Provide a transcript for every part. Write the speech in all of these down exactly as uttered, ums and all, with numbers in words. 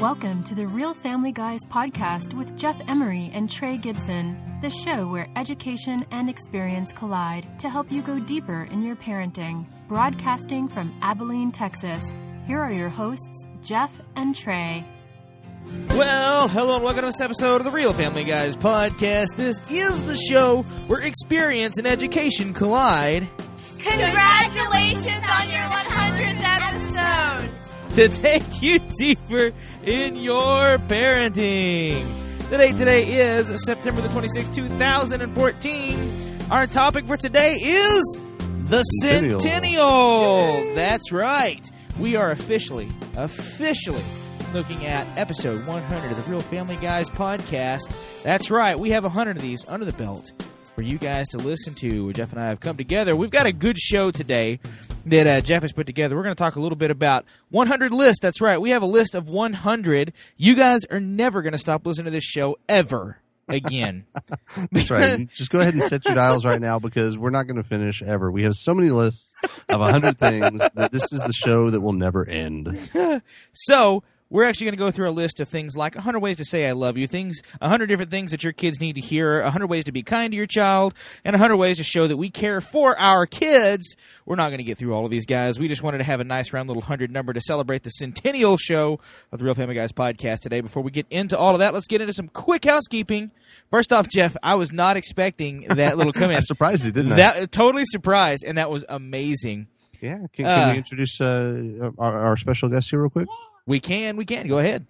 Welcome to the Real Family Guys podcast with Jeff Emery and Trey Gibson, the show where education and experience collide to help you go deeper in your parenting. Broadcasting from Abilene, Texas, here are your hosts, Jeff and Trey. Well, hello and welcome to this episode of the Real Family Guys podcast. This is the show where experience and education collide. Congratulations on your one hundredth episode! To take you deeper in your parenting. The date today is September the twenty-sixth, two thousand fourteen. Our topic for today is the Centennial. Centennial. That's right. We are officially, officially looking at episode one hundred of the Real Family Guys podcast. That's right. We have one hundred of these under the belt for you guys to listen to. Jeff and I have come together. We've got a good show today that uh, Jeff has put together. We're going to talk a little bit about one hundred lists. That's right. We have a list of one hundred. You guys are never going to stop listening to this show ever again. That's right. Just go ahead and set your dials right now because we're not going to finish ever. We have so many lists of one hundred things that this is the show that will never end. So we're actually going to go through a list of things like one hundred ways to say I love you, things, one hundred different things that your kids need to hear, one hundred ways to be kind to your child, and one hundred ways to show that we care for our kids. We're not going to get through all of these, guys. We just wanted to have a nice round little one hundred number to celebrate the centennial show of the Real Family Guys podcast today. Before we get into all of that, let's get into some quick housekeeping. First off, Jeff, I was not expecting that little comment. I surprised you, didn't I? That, totally surprised, and that was amazing. Yeah. Can, can Uh, we introduce uh, our, our special guest here real quick? We can, we can. Go ahead.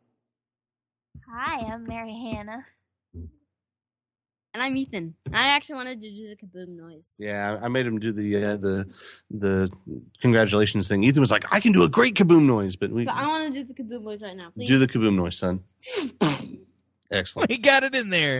Hi, I'm Mary Hannah. And I'm Ethan. I actually wanted to do the kaboom noise. Yeah, I made him do the uh, the the congratulations thing. Ethan was like, "I can do a great kaboom noise," but we But I want to do the kaboom noise right now, please. do the kaboom noise, son. Excellent. We got it in there.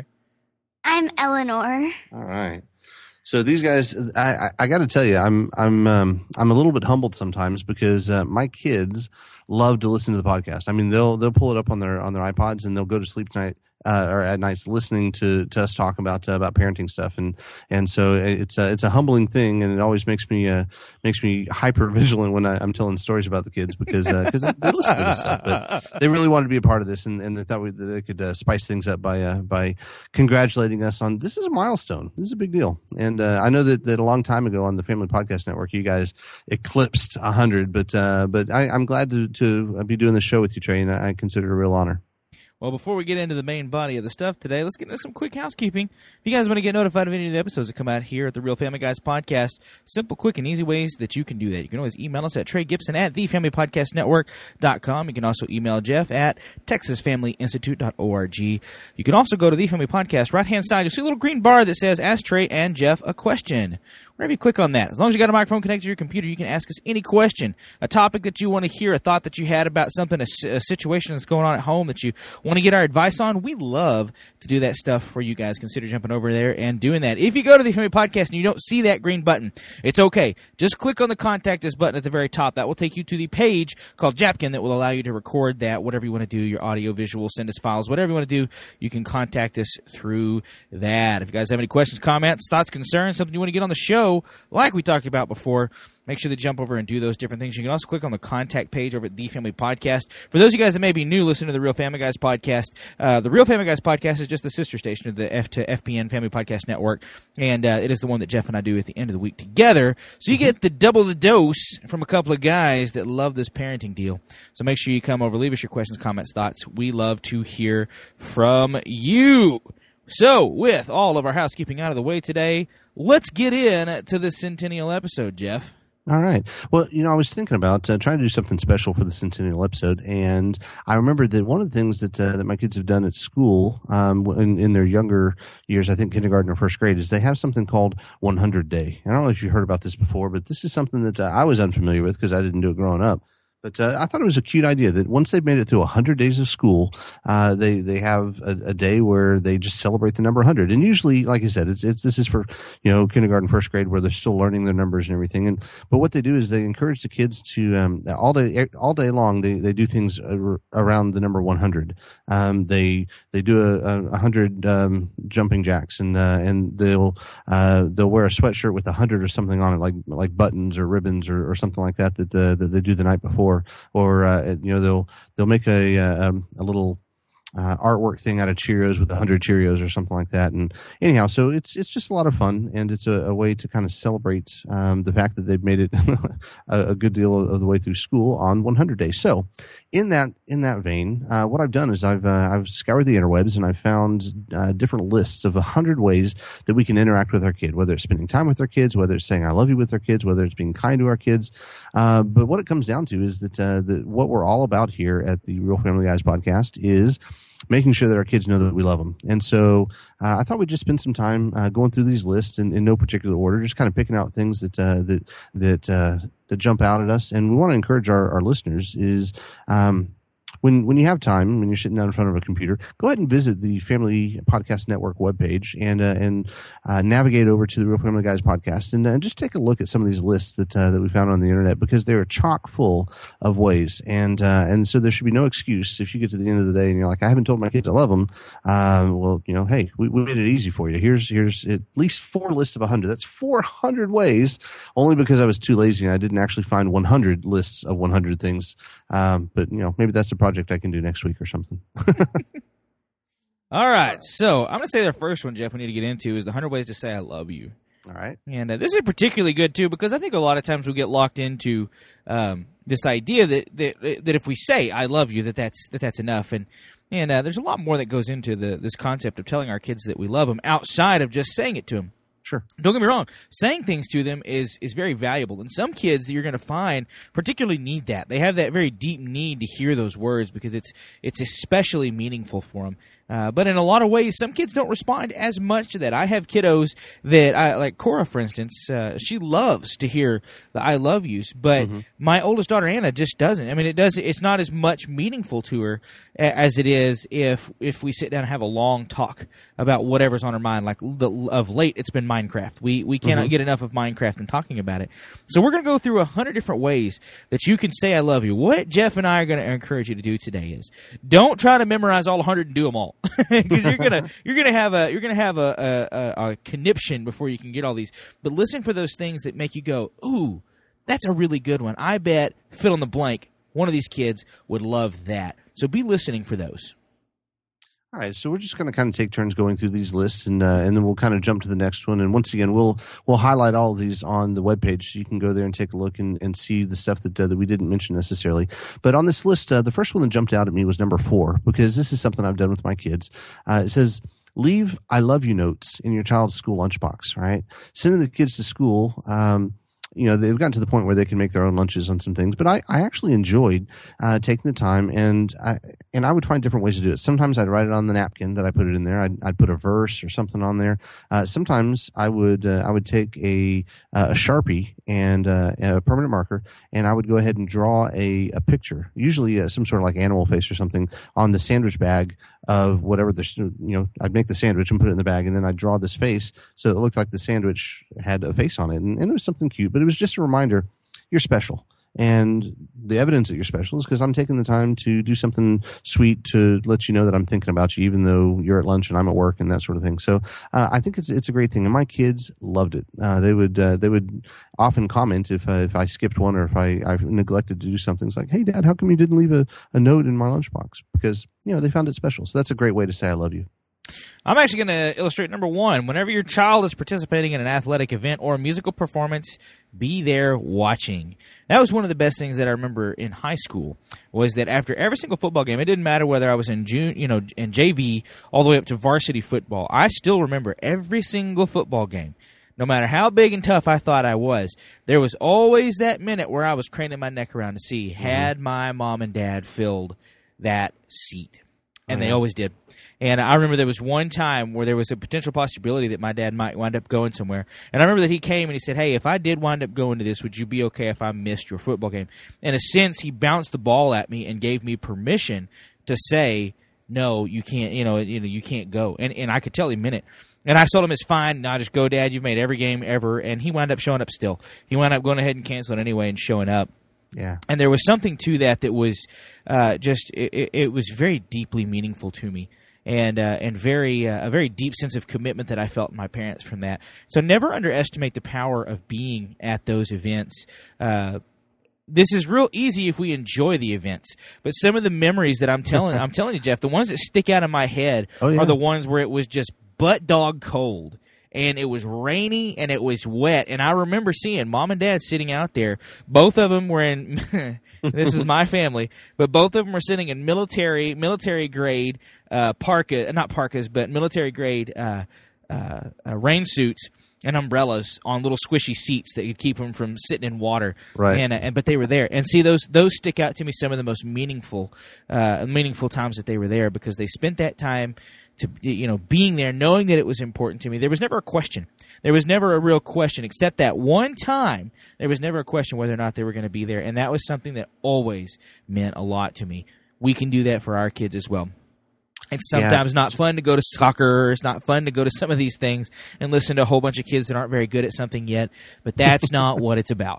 I'm Eleanor. All right. So these guys, I, I, I got to tell you, I'm I'm um, I'm a little bit humbled sometimes because uh, my kids love to listen to the podcast. I mean, they'll they'll pull it up on their on their iPods and they'll go to sleep tonight uh, or at nights listening to, to us talk about uh, about parenting stuff. And and so it's a, it's a humbling thing, and it always makes me uh, makes me hyper vigilant when I, I'm telling stories about the kids because because uh, they, they listen to this stuff. But they really wanted to be a part of this, and, and they thought we, they could uh, spice things up by uh, by congratulating us on this is a milestone. This is a big deal. And uh, I know that, that a long time ago on the Family Podcast Network, you guys eclipsed one hundred, but uh, but I, I'm glad to, to be doing this show with you, Trey, and I consider it a real honor. Well, before we get into the main body of the stuff today, let's get into some quick housekeeping. If you guys want to get notified of any of the episodes that come out here at the Real Family Guys podcast, simple, quick, and easy ways that you can do that. You can always email us at Trey Gibson at the family podcast network dot com. You can also email Jeff at texas family institute dot org. You can also go to the Family Podcast right-hand side. You'll see a little green bar that says Ask Trey and Jeff a Question. Whenever you click on that, as long as you got a microphone connected to your computer, you can ask us any question, a topic that you want to hear, a thought that you had about something, a, a situation that's going on at home that you want to get our advice on. We love to do that stuff for you guys. Consider jumping over there and doing that. If you go to the Family Podcast and you don't see that green button, it's okay. Just click on the Contact Us button at the very top. That will take you to the page called Japkin that will allow you to record that, whatever you want to do, your audio, visual, send us files, whatever you want to do, you can contact us through that. If you guys have any questions, comments, thoughts, concerns, something you want to get on the show, like we talked about before, make sure to jump over and do those different things. You can also click on the contact page over at The Family Podcast. For those of you guys that may be new listening to the Real Family Guys podcast, uh, the Real Family Guys podcast is just the sister station of the F to F P N Family Podcast Network, and uh, it is the one that Jeff and I do at the end of the week together. So you get the double the dose from a couple of guys that love this parenting deal. So make sure you come over, leave us your questions, comments, thoughts. We love to hear from you. So, with all of our housekeeping out of the way today, let's get in to the centennial episode, Jeff. All right. Well, you know, I was thinking about uh, trying to do something special for the centennial episode, and I remembered that one of the things that uh, that my kids have done at school um, in, in their younger years, I think kindergarten or first grade, is they have something called one hundred Day. I don't know if you heard about this before, but this is something that uh, I was unfamiliar with because I didn't do it growing up. But uh, I thought it was a cute idea that once they've made it through one hundred days of school, uh, they they have a, a day where they just celebrate the number one hundred. And usually, like I said, it's it's this is for you know kindergarten, first grade, where they're still learning their numbers and everything. And but what they do is they encourage the kids to um, all day all day long they, they do things around the number one hundred. Um, they they do a, a hundred um, jumping jacks, and uh, and they'll uh, they'll wear a sweatshirt with a hundred or something on it, like like buttons or ribbons or, or something like that that the, that they do the night before. or or uh, you know they'll they'll make a a, a little Uh, artwork thing out of Cheerios with a hundred Cheerios or something like that. And anyhow, so it's it's just a lot of fun, and it's a, a way to kind of celebrate um, the fact that they've made it a, a good deal of the way through school on one hundred days. So, in that in that vein, uh, what I've done is I've uh, I've scoured the interwebs and I've found uh, different lists of a hundred ways that we can interact with our kid, whether it's spending time with our kids, whether it's saying "I love you" with our kids, whether it's being kind to our kids. Uh, but what it comes down to is that uh, that what we're all about here at the Real Family Guys podcast is making sure that our kids know that we love them. And so uh, I thought we'd just spend some time uh, going through these lists in, in no particular order, just kind of picking out things that uh, that that uh, that jump out at us. And we want to encourage our, our listeners is um, when when you have time, when you're sitting down in front of a computer, go ahead and visit the Family Podcast Network webpage and uh, and uh, navigate over to the Real Family Guys podcast and uh, just take a look at some of these lists that uh, that we found on the internet, because they are chock full of ways. And uh, and so there should be no excuse if you get to the end of the day and you're like, I haven't told my kids I love them. Uh, well, you know, hey, we, we made it easy for you. Here's here's at least four lists of one hundred. That's four hundred ways, only because I was too lazy and I didn't actually find one hundred lists of one hundred things. Um, but, you know, maybe that's the project I can do next week or something. All right. So I'm going to say the first one, Jeff, we need to get into is the one hundred ways to say I love you. All right. And uh, this is particularly good, too, because I think a lot of times we get locked into um, this idea that, that that if we say I love you, that that's, that that's enough. And and uh, there's a lot more that goes into the this concept of telling our kids that we love them outside of just saying it to them. Sure. Don't get me wrong. Saying things to them is is very valuable. And some kids that you're going to find particularly need that. They have that very deep need to hear those words because it's it's especially meaningful for them. Uh, but in a lot of ways, some kids don't respond as much to that. I have kiddos that, I, like Cora, for instance, uh, she loves to hear the I love yous, but mm-hmm. my oldest daughter, Anna, just doesn't. I mean, it does. It's not as much meaningful to her as it is if if we sit down and have a long talk about whatever's on her mind. Like the, of late, it's been Minecraft. We we cannot mm-hmm. get enough of Minecraft and talking about it. So we're going to go through a hundred different ways that you can say I love you. What Jeff and I are going to encourage you to do today is don't try to memorize all one hundred and do them all. Because you're gonna you're gonna have a you're gonna have a, a, a conniption before you can get all these. But listen for those things that make you go, ooh, that's a really good one. I bet fill in the blank. One of these kids would love that. So be listening for those. All right, so we're just going to kind of take turns going through these lists, and uh, and then we'll kind of jump to the next one. And once again, we'll we'll highlight all of these on the webpage, so you can go there and take a look and, and see the stuff that uh, that we didn't mention necessarily. But on this list, uh, the first one that jumped out at me was number four, because this is something I've done with my kids. Uh, it says, leave I love you notes in your child's school lunchbox, right? Sending the kids to school, um, you know, they've gotten to the point where they can make their own lunches on some things, but I, I actually enjoyed uh, taking the time, and I, and I would find different ways to do it. Sometimes I'd write it on the napkin that I put it in there. I'd, I'd put a verse or something on there. Uh, sometimes I would uh, I would take a a Sharpie and uh, a permanent marker, and I would go ahead and draw a, a picture, usually uh, some sort of like animal face or something, on the sandwich bag of whatever the, you know, I'd make the sandwich and put it in the bag, and then I'd draw this face so it looked like the sandwich had a face on it, and, and it was something cute, but it was just a reminder you're special. And the evidence that you're special is because I'm taking the time to do something sweet to let you know that I'm thinking about you, even though you're at lunch and I'm at work and that sort of thing. So uh, I think it's it's a great thing, and my kids loved it. Uh, they would uh, they would often comment if uh, if I skipped one or if I, I neglected to do something. It's like, hey, Dad, how come you didn't leave a, a note in my lunchbox? Because, you know, they found it special. So that's a great way to say I love you. I'm actually going to illustrate number one. Whenever your child is participating in an athletic event or a musical performance, be there watching. That was one of the best things that I remember in high school, was that after every single football game, it didn't matter whether I was in June, you know, in J V all the way up to varsity football. I still remember every single football game. No matter how big and tough I thought I was, there was always that minute where I was craning my neck around to see, mm-hmm. had my mom and dad filled that seat. And oh, yeah. they always did. And I remember there was one time where there was a potential possibility that my dad might wind up going somewhere. And I remember that he came and he said, hey, if I did wind up going to this, would you be okay if I missed your football game? In a sense, he bounced the ball at me and gave me permission to say, no, you can't, you know, you know, you can't go. And and I could tell he meant it. And I told him, it's fine. No, just go, Dad. You've made every game ever. And he wound up showing up still. He wound up going ahead and canceling anyway and showing up. Yeah. And there was something to that that was uh, just, it, it was very deeply meaningful to me. And uh, and very uh, a very deep sense of commitment that I felt in my parents from that. So never underestimate the power of being at those events. Uh, this is real easy if we enjoy the events. But some of the memories that I'm telling, I'm telling you, Jeff, the ones that stick out in my head oh, yeah. are the ones where it was just butt dog cold. And it was rainy and it was wet. And I remember seeing Mom and Dad sitting out there. Both of them were in, this is my family, but both of them were sitting in military, military grade uh, parka, not parkas, but military grade uh, uh, uh, rain suits and umbrellas on little squishy seats that could keep them from sitting in water. Right. And, uh, and but they were there. And see, those those stick out to me, some of the most meaningful, uh, meaningful times that they were there, because they spent that time to, you know, being there, knowing that it was important to me. There was never a question. There was never a real question, except that one time, there was never a question whether or not they were going to be there. And that was something that always meant a lot to me. We can do that for our kids as well. It's sometimes yeah. not fun to go to soccer. It's not fun to go to some of these things and listen to a whole bunch of kids that aren't very good at something yet. But that's not what it's about.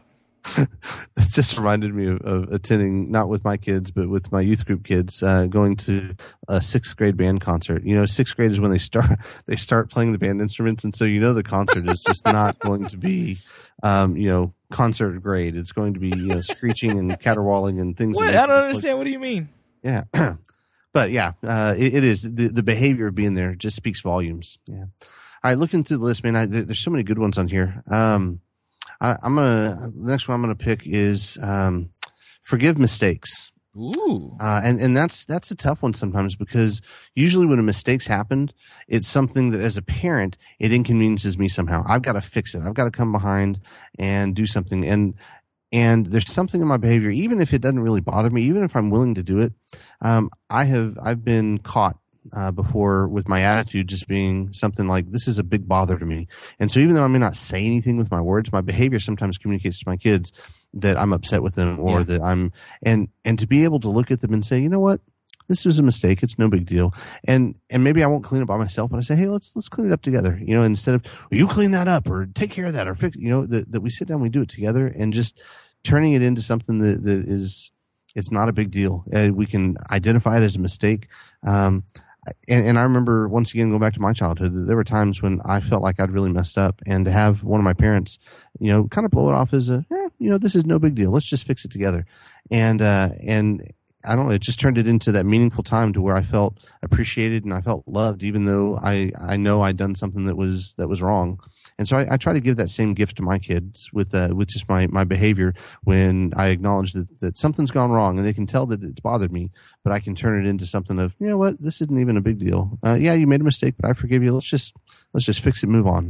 It just reminded me of, of attending, not with my kids, but with my youth group kids, uh, going to a sixth grade band concert. You know, sixth grade is when they start they start playing the band instruments, and so you know the concert is just not going to be, um, you know, concert grade. It's going to be, you know, screeching and caterwauling and things. What? I don't understand. Like, what do you mean? Yeah, but yeah, uh, it, it is the the behavior of being there just speaks volumes. Yeah. All right, looking through the list, man, I, there, there's so many good ones on here. Um, I, I'm gonna the next one I'm gonna pick is um, forgive mistakes. Ooh, uh, and and that's that's a tough one sometimes, because usually when a mistake's happened, it's something that as a parent it inconveniences me somehow. I've got to fix it. I've got to come behind and do something. And and there's something in my behavior, even if it doesn't really bother me, even if I'm willing to do it. Um, I have I've been caught Uh, before with my attitude just being something like, this is a big bother to me. And so even though I may not say anything with my words, my behavior sometimes communicates to my kids that I'm upset with them, or yeah. that I'm, and, and to be able to look at them and say, you know what, this was a mistake. It's no big deal. And, and maybe I won't clean it by myself, but I say, hey, let's, let's clean it up together. You know, instead of, well, you clean that up or take care of that or fix, you know, that, that we sit down, we do it together, and just turning it into something that, that is, it's not a big deal. Uh, we can identify it as a mistake. Um, And, and I remember, once again, going back to my childhood, there were times when I felt like I'd really messed up, and to have one of my parents, you know, kind of blow it off as a, eh, you know, this is no big deal. Let's just fix it together. And, uh, and I don't know, it just turned it into that meaningful time to where I felt appreciated and I felt loved, even though I, I know I'd done something that was, that was wrong. And so I, I try to give that same gift to my kids with, uh, with just my, my behavior when I acknowledge that, that something's gone wrong, and they can tell that it's bothered me, but I can turn it into something of, you know what, this isn't even a big deal. Uh, yeah, you made a mistake, but I forgive you. Let's just, let's just fix it, move on.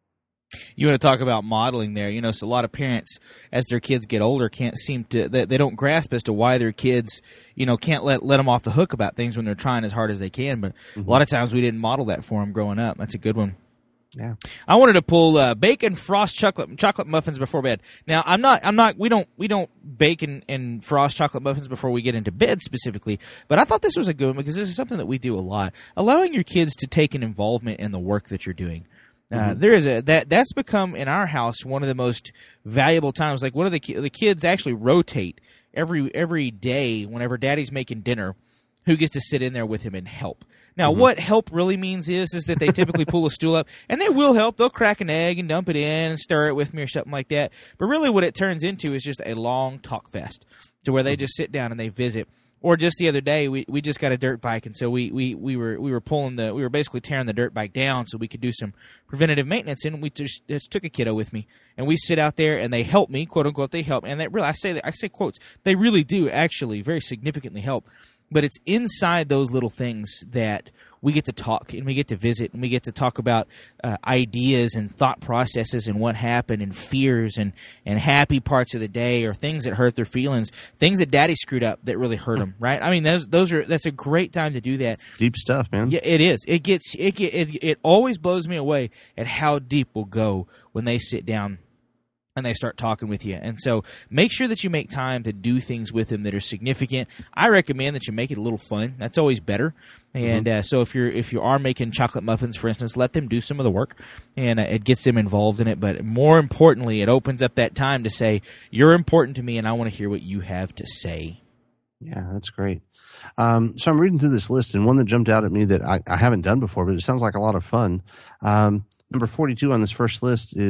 You want to talk about modeling there. You know, so a lot of parents, as their kids get older, can't seem to, they, they don't grasp as to why their kids, you know, can't let, let them off the hook about things when they're trying as hard as they can. But mm-hmm. a lot of times we didn't model that for them growing up. That's a good one. Yeah, I wanted to pull uh, bacon frost chocolate chocolate muffins before bed. Now, I'm not, I'm not, we don't, we don't bake and, and frost chocolate muffins before we get into bed specifically. But I thought this was a good one, because this is something that we do a lot. Allowing your kids to take an involvement in the work that you're doing. Uh, mm-hmm. There is a that that's become in our house one of the most valuable times. Like, one of the the kids actually rotate every every day whenever Daddy's making dinner, who gets to sit in there with him and help. Now, mm-hmm. what help really means is is that they typically pull a stool up, and they will help. They'll crack an egg and dump it in and stir it with me or something like that. But really what it turns into is just a long talk fest, to where they just sit down and they visit. Or just the other day, we, we just got a dirt bike, and so we, we, we were we were pulling the we were basically tearing the dirt bike down so we could do some preventative maintenance. And we just, just took a kiddo with me, and we sit out there and they help me, quote unquote. They help, and they really I say that I say quotes. They really do actually very significantly help. But it's inside those little things that we get to talk, and we get to visit, and we get to talk about uh, ideas and thought processes and what happened, and fears and, and happy parts of the day, or things that hurt their feelings, things that Daddy screwed up that really hurt them, right? I mean, those those are that's a great time to do that. It's deep stuff, man. Yeah, it is. It gets it get, it it always blows me away at how deep we'll go when they sit down and they start talking with you. And so make sure that you make time to do things with them that are significant. I recommend that you make it a little fun. That's always better. And mm-hmm. uh, so if you're if you are making chocolate muffins, for instance, let them do some of the work, and uh, it gets them involved in it. But more importantly, it opens up that time to say, you're important to me, and I want to hear what you have to say. Yeah, that's great. Um, so I'm reading through this list, and one that jumped out at me that I, I haven't done before, but it sounds like a lot of fun. Um, number forty-two on this first list is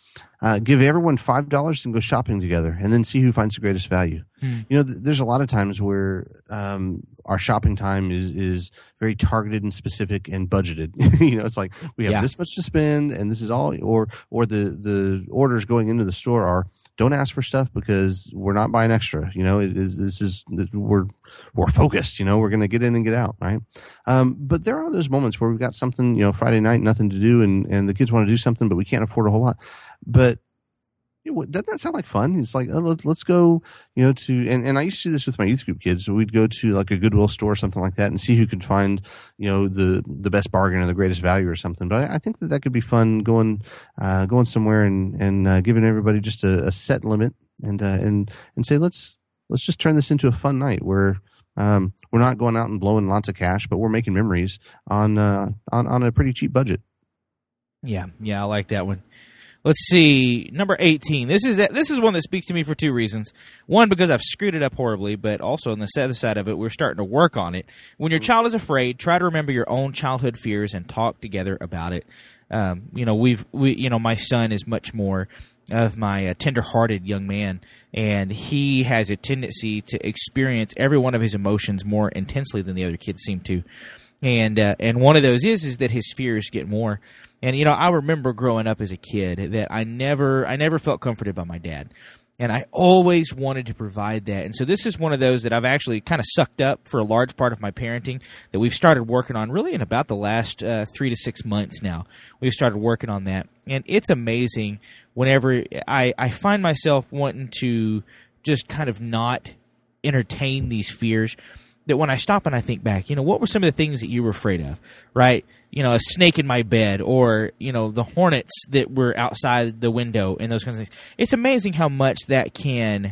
Uh, give everyone five dollars and go shopping together, and then see who finds the greatest value. Hmm. You know, th- there's a lot of times where um, our shopping time is is very targeted and specific and budgeted. You know, it's like we have yeah. this much to spend, and this is all. Or or the the orders going into the store are, don't ask for stuff because we're not buying extra. You know, it is, this is we're we're focused. You know, we're going to get in and get out, right? Um, but there are those moments where we've got something, you know, Friday night, nothing to do, and and the kids want to do something, but we can't afford a whole lot. But you know, doesn't that sound like fun? It's like, oh, let, let's go, you know, to, and, and I used to do this with my youth group kids. So we'd go to like a Goodwill store or something like that and see who could find, you know, the, the best bargain or the greatest value or something. But I, I think that that could be fun going, uh, going somewhere and, and, uh, giving everybody just a, a set limit and, uh, and, and say, let's, let's just turn this into a fun night where, um, we're not going out and blowing lots of cash, but we're making memories on, uh, on, on a pretty cheap budget. Yeah. Yeah. I like that one. Let's see, number eighteen. This is this is one that speaks to me for two reasons. One, because I've screwed it up horribly, but also on the other side of it, we're starting to work on it. When your child is afraid, try to remember your own childhood fears and talk together about it. Um, you know, we've we you know, my son is much more of my uh, tender-hearted young man, and he has a tendency to experience every one of his emotions more intensely than the other kids seem to. And uh, and one of those is is that his fears get more. And you know, I remember growing up as a kid that I never I never felt comforted by my dad, and I always wanted to provide that. And so this is one of those that I've actually kind of sucked up for a large part of my parenting that we've started working on really in about the last uh, three to six months now. We've started working on that, and it's amazing whenever I I find myself wanting to just kind of not entertain these fears. That when I stop and I think back, you know, what were some of the things that you were afraid of, right? You know, a snake in my bed, or, you know, the hornets that were outside the window and those kinds of things. It's amazing how much that can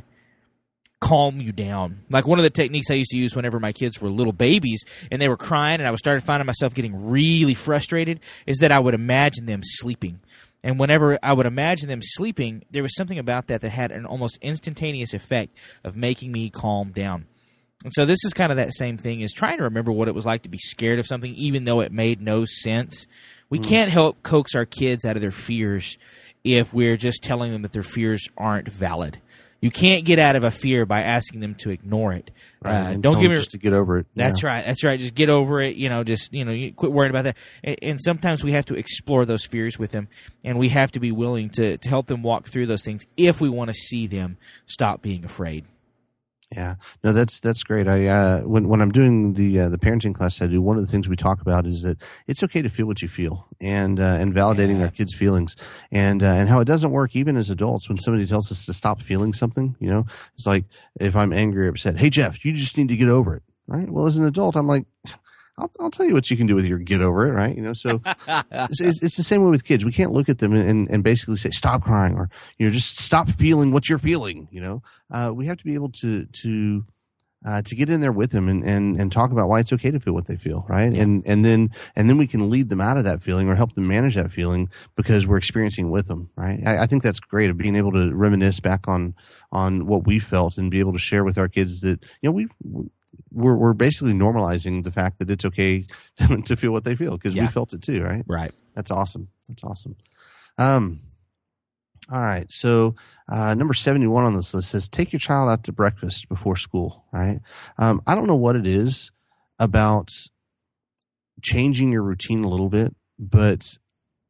calm you down. Like one of the techniques I used to use whenever my kids were little babies and they were crying and I was starting finding myself getting really frustrated is that I would imagine them sleeping. And whenever I would imagine them sleeping, there was something about that that had an almost instantaneous effect of making me calm down. And so this is kind of that same thing as trying to remember what it was like to be scared of something, even though it made no sense. We mm. can't help coax our kids out of their fears if we're just telling them that their fears aren't valid. You can't get out of a fear by asking them to ignore it. Right. Uh, don't don't give me just to get over it. That's yeah. right. That's right. Just get over it. You know, just you know, you quit worrying about that. And, and sometimes we have to explore those fears with them, and we have to be willing to to help them walk through those things if we want to see them stop being afraid. Yeah, no, that's that's great. I uh, when when I'm doing the uh, the parenting class I do, one of the things we talk about is that it's okay to feel what you feel, and uh, and validating yeah. our kids' feelings, and uh, and how it doesn't work even as adults when somebody tells us to stop feeling something. You know, it's like if I'm angry or upset, hey Jeff, you just need to get over it, right? Well, as an adult, I'm like, I'll, I'll tell you what you can do with your get over it, right? You know, so it's, it's the same way with kids. We can't look at them and, and basically say, stop crying, or, you know, just stop feeling what you're feeling. You know, uh, we have to be able to, to, uh, to get in there with them and, and, and talk about why it's okay to feel what they feel. Right. Yeah. And, and then, and then we can lead them out of that feeling or help them manage that feeling because we're experiencing with them. Right. I, I think that's great of being able to reminisce back on, on what we felt and be able to share with our kids that, you know, we, We're we're basically normalizing the fact that it's okay to, to feel what they feel because yeah. we felt it too, right? Right. That's awesome. That's awesome. Um, all right. So uh, number seventy-one on this list says take your child out to breakfast before school. Right. Um, I don't know what it is about changing your routine a little bit, but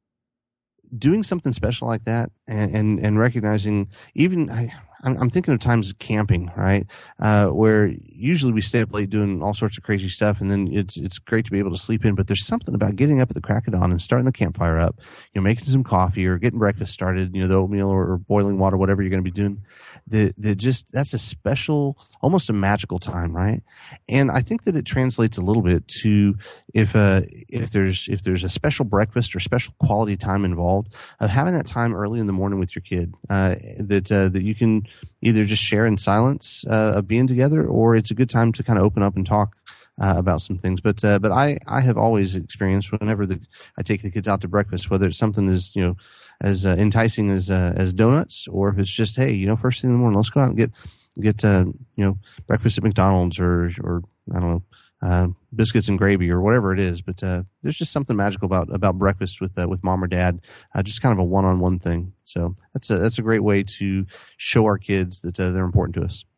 doing something special like that and and, and recognizing even. I, I'm thinking of times camping, right? Uh, where usually we stay up late doing all sorts of crazy stuff, and then it's it's great to be able to sleep in. But there's something about getting up at the crack of dawn and starting the campfire up, you know, making some coffee or getting breakfast started, you know, the oatmeal or, or boiling water, whatever you're going to be doing. That that just that's a special, almost a magical time, right? And I think that it translates a little bit to if uh if there's if there's a special breakfast or special quality time involved of having that time early in the morning with your kid, uh, that uh, that you can either just share in silence uh, of being together, or it's a good time to kind of open up and talk uh, about some things. But uh, but I, I have always experienced whenever the, I take the kids out to breakfast, whether it's something as you know as uh, enticing as uh, as donuts, or if it's just hey you know first thing in the morning let's go out and get get uh, you know breakfast at McDonald's or or I don't know uh, biscuits and gravy or whatever it is. But uh, there's just something magical about about breakfast with uh, with mom or dad, uh, just kind of a one on one thing. So that's a that's a great way to show our kids that uh, they're important to us.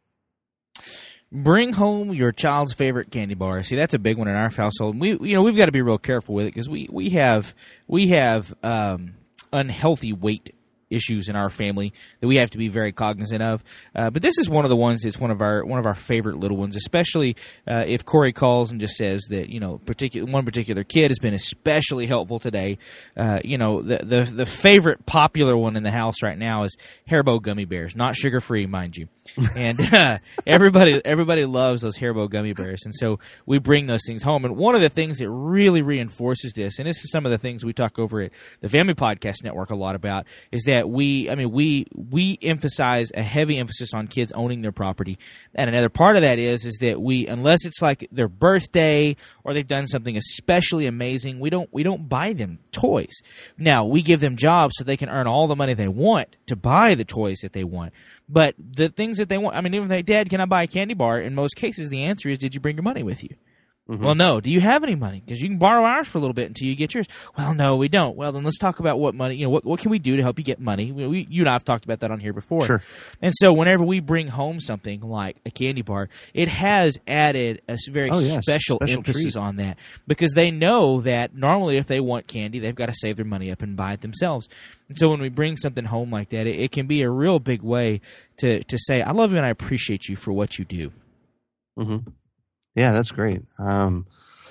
Bring home your child's favorite candy bar. See, that's a big one in our household. We, you know, we've got to be real careful with it because we we have we have um, unhealthy weight issues in our family that we have to be very cognizant of. Uh, but this is one of the ones that's one of our one of our favorite little ones, especially uh, if Corey calls and just says that, you know, particular one particular kid has been especially helpful today. Uh, you know, the, the the favorite popular one in the house right now is Haribo gummy bears, not sugar free, mind you. And uh, everybody everybody loves those Haribo gummy bears, and so we bring those things home. And one of the things that really reinforces this, and this is some of the things we talk over at the Family Podcast Network a lot about, is that we, I mean, we we emphasize a heavy emphasis on kids owning their property. And another part of that is is that we, unless it's like their birthday or they've done something especially amazing, we don't we don't buy them toys. Now, we give them jobs so they can earn all the money they want to buy the toys that they want. But the things that they want, I mean, even if they, Dad, can I buy a candy bar? In most cases, the answer is, did you bring your money with you? Mm-hmm. Well, no. Do you have any money? Because you can borrow ours for a little bit until you get yours. Well, no, we don't. Well, then let's talk about what money, you know, what, what can we do to help you get money? We, we, you and I have talked about that on here before. Sure. And so whenever we bring home something like a candy bar, it has added a very oh, yes. special, special emphasis treat. on that, because they know that normally if they want candy, they've got to save their money up and buy it themselves. And so when we bring something home like that, it, it can be a real big way to, to say, I love you and I appreciate you for what you do. Mm-hmm. Yeah, that's great. Um,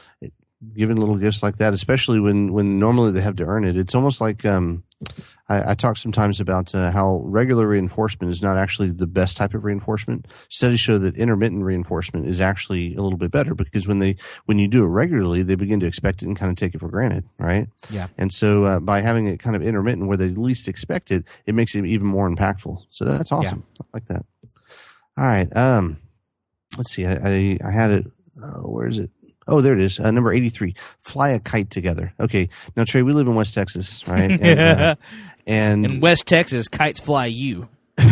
giving little gifts like that, especially when, when normally they have to earn it. It's almost like um, I, I talk sometimes about uh, how regular reinforcement is not actually the best type of reinforcement. Studies show that intermittent reinforcement is actually a little bit better, because when they when you do it regularly, they begin to expect it and kind of take it for granted, right? Yeah. And so uh, by having it kind of intermittent where they least expect it, it makes it even more impactful. So that's awesome. Yeah. I like that. All right. Um, let's see. I, I, I had it. Uh, where is it? Oh, there it is. Uh, number eighty-three. Fly a kite together. Okay. Now, Trey, we live in West Texas, right? And, uh, and in West Texas, kites fly you.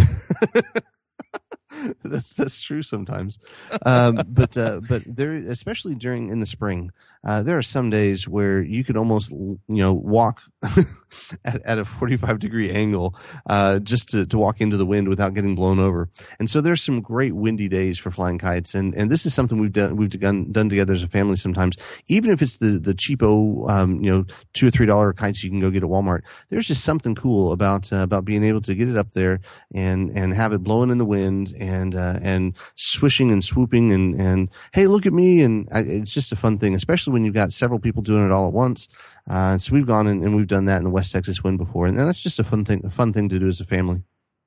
that's that's true sometimes. Um, but uh, but there, especially during in the spring, uh, there are some days where you could almost you know walk at, at a forty-five degree angle uh, just to, to walk into the wind without getting blown over. And so there's some great windy days for flying kites, and, and this is something we've done we've done, done together as a family sometimes. Even if it's the the cheapo um, you know two or three dollar kites you can go get at Walmart, there's just something cool about uh, about being able to get it up there and and have it blowing in the wind and uh, and swishing and swooping and and hey, look at me, and I, it's just a fun thing, especially when you've got several people doing it all at once. Uh, so we've gone and, and we've done that in the West Texas wind before, and that's just a fun thing, a fun thing to do as a family.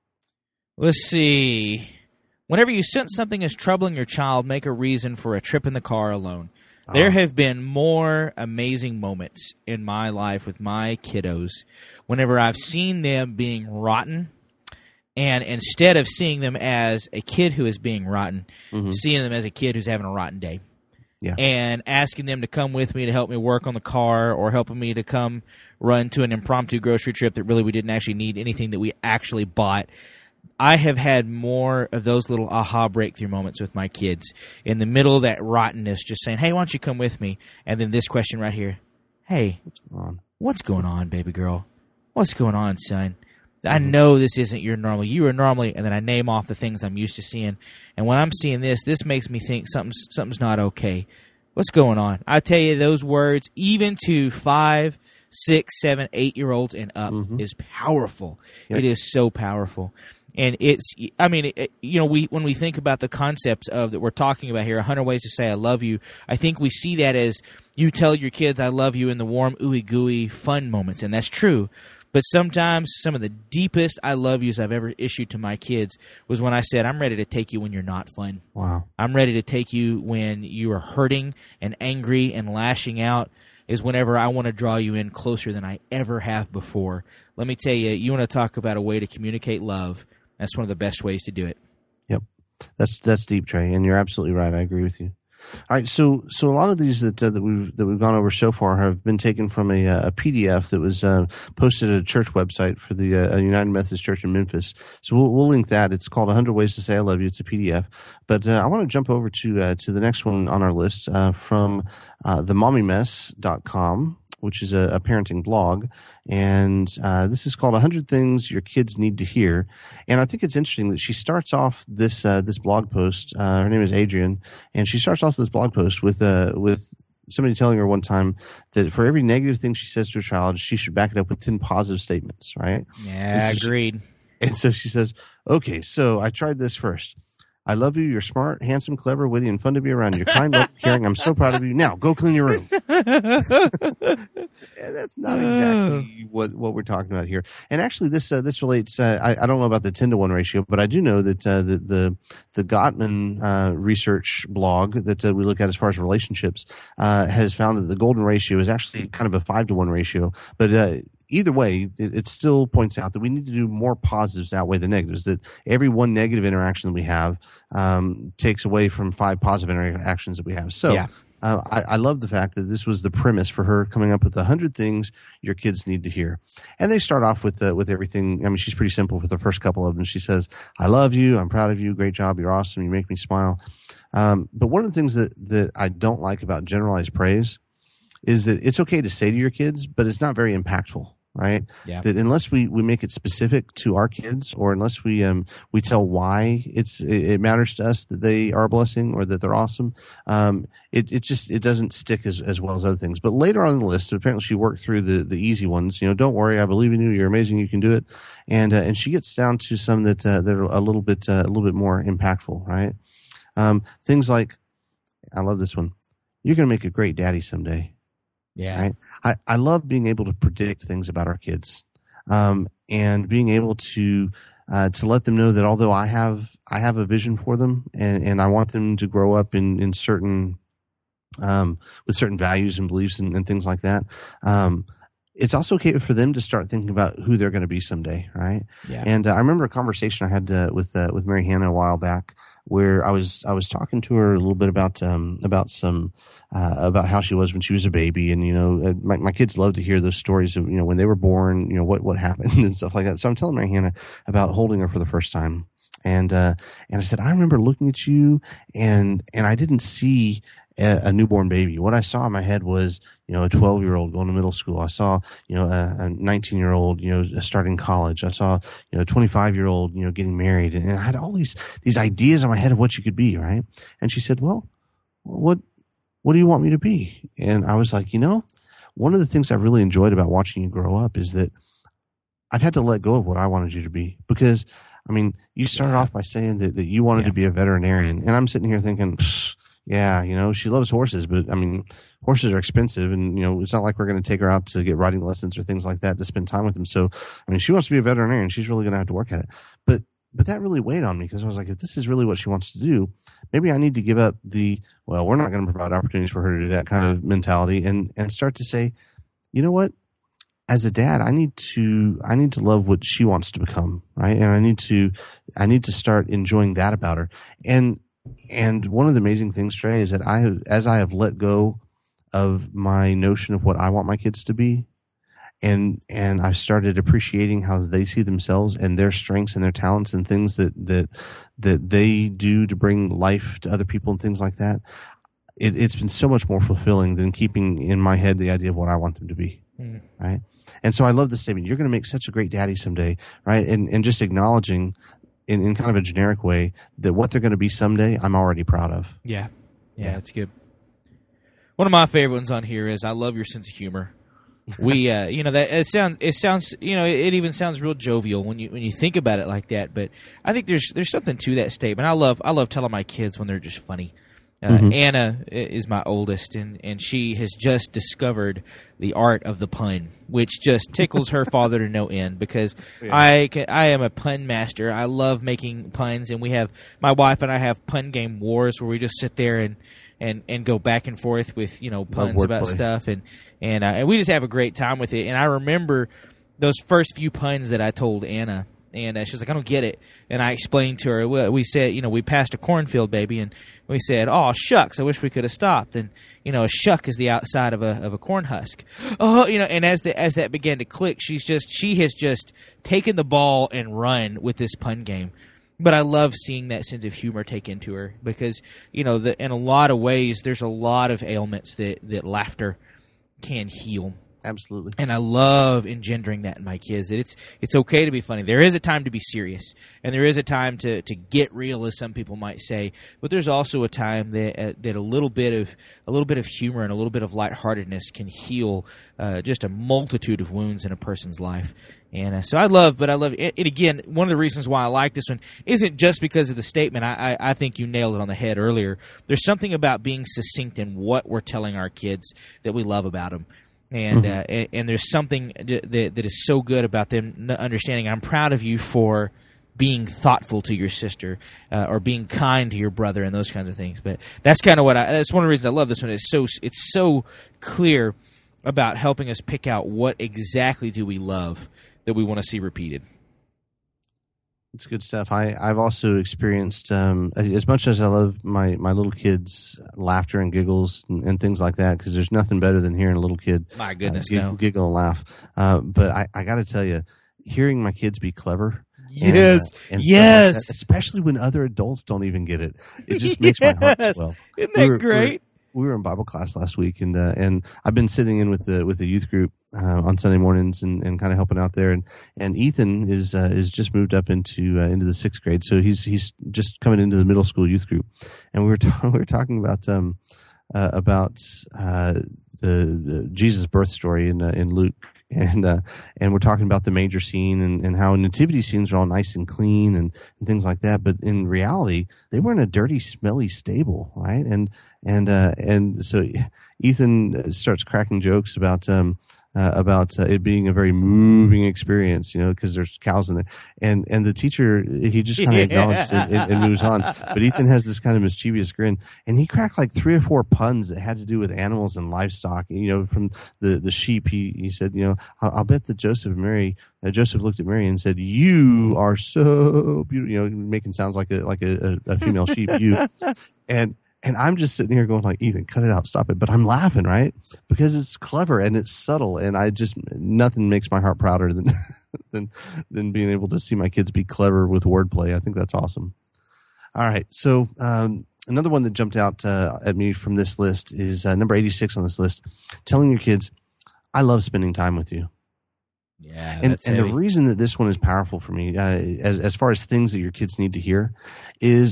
Let's see. Whenever you sense something is troubling your child, make a reason for a trip in the car alone. There oh. have been more amazing moments in my life with my kiddos whenever I've seen them being rotten, and instead of seeing them as a kid who is being rotten, mm-hmm. seeing them as a kid who's having a rotten day. Yeah. And asking them to come with me to help me work on the car, or helping me to come run to an impromptu grocery trip that really we didn't actually need anything that we actually bought. I have had more of those little aha breakthrough moments with my kids in the middle of that rottenness, just saying, hey, why don't you come with me? And then this question right here. Hey, what's going on, what's going on baby girl? What's going on, son? I know this isn't your normal. You are normally, and then I name off the things I'm used to seeing. And when I'm seeing this, this makes me think something's something's not okay. What's going on? I tell you, those words, even to five, six, seven, eight year olds and up, mm-hmm. is powerful. Yep. It is so powerful. And it's, I mean, it, you know, we when we think about the concepts of that we're talking about here, a hundred ways to say I love you, I think we see that as you tell your kids I love you in the warm, ooey gooey, fun moments, and that's true. But sometimes some of the deepest I love yous I've ever issued to my kids was when I said, I'm ready to take you when you're not fun. Wow. I'm ready to take you when you are hurting and angry and lashing out, is whenever I want to draw you in closer than I ever have before. Let me tell you, you want to talk about a way to communicate love. That's one of the best ways to do it. Yep. That's that's deep, Trey, and you're absolutely right. I agree with you. All right, so so a lot of these that uh, that we've that we've gone over so far have been taken from a, a P D F that was uh, posted at a church website for the uh, United Methodist Church in Memphis. So we'll, we'll link that. It's called one hundred Ways to Say I Love You. It's a P D F. But uh, I want to jump over to uh, to the next one on our list uh, from uh, the mommy mess dot com, which is a, a parenting blog. And uh, this is called one hundred Things Your Kids Need to Hear. And I think it's interesting that she starts off this uh, this blog post. Uh, her name is Adrian. And she starts off this blog post with uh, with somebody telling her one time that for every negative thing she says to her child, she should back it up with ten positive statements, right? Yeah, and so agreed. She, and so she says, okay, so I tried this first. I love you. You're smart, handsome, clever, witty, and fun to be around. You're kind, loving, caring. I'm so proud of you. Now, go clean your room. That's not exactly what, what we're talking about here. And actually, this uh, this relates. Uh, I, I don't know about the ten to one ratio, but I do know that uh, the the, the Gottman uh, research blog that uh, we look at as far as relationships uh, has found that the golden ratio is actually kind of a five to one ratio. But uh, either way, it, it still points out that we need to do more positives to outweigh the negatives, that every one negative interaction that we have um, takes away from five positive interactions that we have. So yeah. uh, I, I love the fact that this was the premise for her coming up with one hundred things your kids need to hear. And they start off with uh, with everything. I mean, she's pretty simple with the first couple of them. She says, I love you. I'm proud of you. Great job. You're awesome. You make me smile. Um, but one of the things that, that I don't like about generalized praise is that it's okay to say to your kids, but it's not very impactful. Right. Yeah. That unless we, we make it specific to our kids, or unless we um we tell why it's it, it matters to us that they are a blessing or that they're awesome, um it, it just it doesn't stick as, as well as other things. But later on in the list, apparently she worked through the, the easy ones. You know, don't worry, I believe in you. You're amazing. You can do it. And uh, and she gets down to some that uh, that are a little bit uh, a little bit more impactful. Right. Um, things like, I love this one. You're going to make a great daddy someday. Yeah. Right? I, I love being able to predict things about our kids, um, and being able to uh, to let them know that although I have I have a vision for them, and, and I want them to grow up in in certain um, with certain values and beliefs and, and things like that. Um, it's also okay for them to start thinking about who they're going to be someday, right? Yeah. And uh, I remember a conversation I had uh, with uh, with Mary Hannah a while back, where I was I was talking to her a little bit about um, about some uh, about how she was when she was a baby, and you know uh, my my kids love to hear those stories of you know when they were born, you know what what happened and stuff like that. So I'm telling Mary Hannah about holding her for the first time, and uh, and I said, I remember looking at you, and and I didn't see a, a newborn baby. What I saw in my head was you know a twelve year old going to middle school. I saw you know a, a nineteen year old you know starting college. I saw you know a twenty-five year old you know getting married, and, and I had all these these ideas in my head of what you could be, right? And she said, well, what what do you want me to be? And I was like, you know, one of the things I really enjoyed about watching you grow up is that I've had to let go of what I wanted you to be, because I mean, you started yeah. off by saying that, that you wanted yeah. to be a veterinarian, and I'm sitting here thinking, yeah, you know, she loves horses, but I mean, horses are expensive, and you know, it's not like we're going to take her out to get riding lessons or things like that to spend time with them. So, I mean, she wants to be a veterinarian. She's really going to have to work at it. But but that really weighed on me, because I was like, if this is really what she wants to do, maybe I need to give up the, well, we're not going to provide opportunities for her to do that kind of mentality, and and start to say, you know what? As a dad, I need to I need to love what she wants to become, right? And I need to I need to start enjoying that about her. And and one of the amazing things, Trey, is that I as I have let go of my notion of what I want my kids to be, and and I've started appreciating how they see themselves and their strengths and their talents and things that that that they do to bring life to other people and things like that. It, it's been so much more fulfilling than keeping in my head the idea of what I want them to be, mm. right? And so I love the statement, you're going to make such a great daddy someday, right? And and just acknowledging in, in kind of a generic way that what they're going to be someday, I'm already proud of. Yeah. Yeah, that's good. One of my favorite ones on here is I love your sense of humor. We, uh, you know, that it sounds, it sounds, you know, it even sounds real jovial when you when you think about it like that. But I think there's there's something to that statement. I love I love telling my kids when they're just funny. Uh, mm-hmm. Anna is my oldest, and, and she has just discovered the art of the pun, which just tickles her father to no end, because yeah. I can, I am a pun master. I love making puns, and we have my wife and I have pun game wars where we just sit there and, and, and go back and forth with you know puns about play. stuff, and and uh, and we just have a great time with it. And I remember those first few puns that I told Anna. And uh, she's like, I don't get it. And I explained to her, we, we said, you know, we passed a cornfield, baby, and we said, oh, shucks, I wish we could have stopped. And, you know, a shuck is the outside of a of a corn husk. Oh, you know, and as the, as that began to click, she's just, she has just taken the ball and run with this pun game. But I love seeing that sense of humor take into her because, you know, the, in a lot of ways, there's a lot of ailments that, that laughter can heal. Absolutely. And I love engendering that in my kids, that it's it's okay to be funny. There is a time to be serious, and there is a time to, to get real, as some people might say. But there's also a time that uh, that a little bit of a little bit of humor and a little bit of lightheartedness can heal uh, just a multitude of wounds in a person's life. And uh, so I love, but I love it. And again, one of the reasons why I like this one isn't just because of the statement. I, I, I think you nailed it on the head earlier. There's something about being succinct in what we're telling our kids that we love about them. And, mm-hmm. uh, and and there's something that that is so good about them understanding. I'm proud of you for being thoughtful to your sister, uh, or being kind to your brother, and those kinds of things. But that's kind of what I. That's one of the reasons I love this one. It's so it's so clear about helping us pick out what exactly do we love that we want to see repeated. It's good stuff. I, I've also experienced, um, as much as I love my, my little kids' laughter and giggles and, and things like that, because there's nothing better than hearing a little kid My goodness, uh, gig, no. giggle and laugh. Uh, but I, I got to tell you, hearing my kids be clever. Yes, and, uh, and yes. like that, especially when other adults don't even get it. It just makes yes. my heart swell. Isn't that we were, great? We were, we were in Bible class last week, and uh, and I've been sitting in with the with the youth group uh, on Sunday mornings and, and kind of helping out there. And, and Ethan is uh, is just moved up into uh, into the sixth grade, so he's he's just coming into the middle school youth group. And we were ta- we were talking about um uh, about uh, the, the Jesus birth story in uh, in Luke. And uh, and we're talking about the major scene and, and how nativity scenes are all nice and clean and, and things like that. But in reality, they were in a dirty, smelly stable, right? And and uh, and so Ethan starts cracking jokes about um uh, about uh, it being a very moving experience, you know, because there's cows in there. And and the teacher, he just kind of acknowledged it and, and moves on. But Ethan has this kind of mischievous grin, and he cracked like three or four puns that had to do with animals and livestock. You know, from the the sheep, he he said, you know, I'll, I'll bet that Joseph and Mary, uh, Joseph looked at Mary and said, "You are so beautiful," you know, making sounds like a like a, a, a female sheep. You and. And I'm just sitting here going like, Ethan, cut it out, stop it. But I'm laughing, right? Because it's clever and it's subtle. And I just, nothing makes my heart prouder than, than, than being able to see my kids be clever with wordplay. I think that's awesome. All right. So, um, another one that jumped out uh, at me from this list is uh, number eighty-six on this list, telling your kids, I love spending time with you. Yeah. And, that's and the heavy. reason that this one is powerful for me, uh, as, as far as things that your kids need to hear, is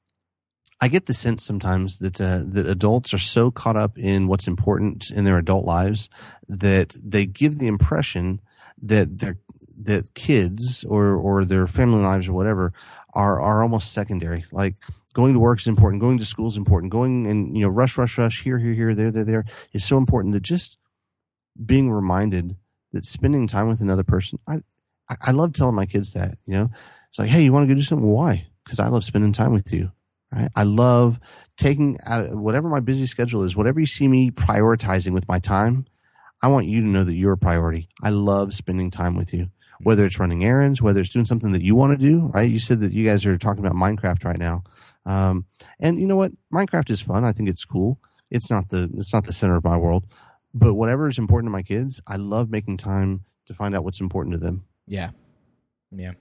I get the sense sometimes that uh, that adults are so caught up in what's important in their adult lives that they give the impression that their that kids or or their family lives or whatever are are almost secondary. Like going to work is important, going to school is important, going and you know rush rush rush here here here there there there is so important that just being reminded that spending time with another person. I I love telling my kids that, you know, it's like, hey, you want to go do something? Well, why? Because I love spending time with you. Right? I love taking out whatever my busy schedule is, whatever you see me prioritizing with my time. I want you to know that you're a priority. I love spending time with you, whether it's running errands, whether it's doing something that you want to do. Right? You said that you guys are talking about Minecraft right now, um, and you know what? Minecraft is fun. I think it's cool. It's not the it's not the center of my world, but whatever is important to my kids, I love making time to find out what's important to them. Yeah, yeah.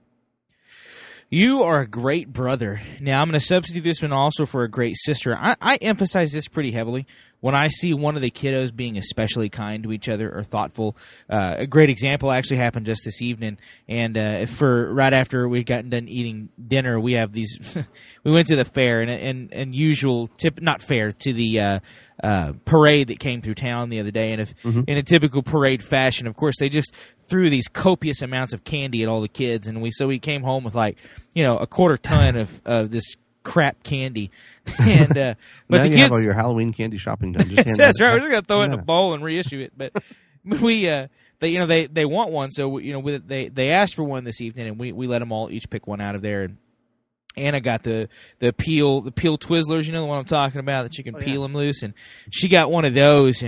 You are a great brother. Now, I'm going to substitute this one also for a great sister. I, I emphasize this pretty heavily when I see one of the kiddos being especially kind to each other or thoughtful. Uh, a great example actually happened just this evening, and uh, for right after we'd gotten done eating dinner, we have these. we went to the fair and and, and usual tip, not fair to the. Uh, Uh, parade that came through town the other day, and if, mm-hmm. in a typical parade fashion, of course, they just threw these copious amounts of candy at all the kids, and we so we came home with like you know a quarter ton of, of this crap candy, and uh, but now the you kids have all your Halloween candy shopping done. Just hand that's that- right. We're just gonna throw it in a Yeah. bowl and reissue it, but we uh, they you know they, they want one, so you know we, they they asked for one this evening, and we, we let them all each pick one out of there. And Anna got the the peel the peel Twizzlers, you know the one I'm talking about, that you can Oh, peel yeah. them loose, and she got one of those. And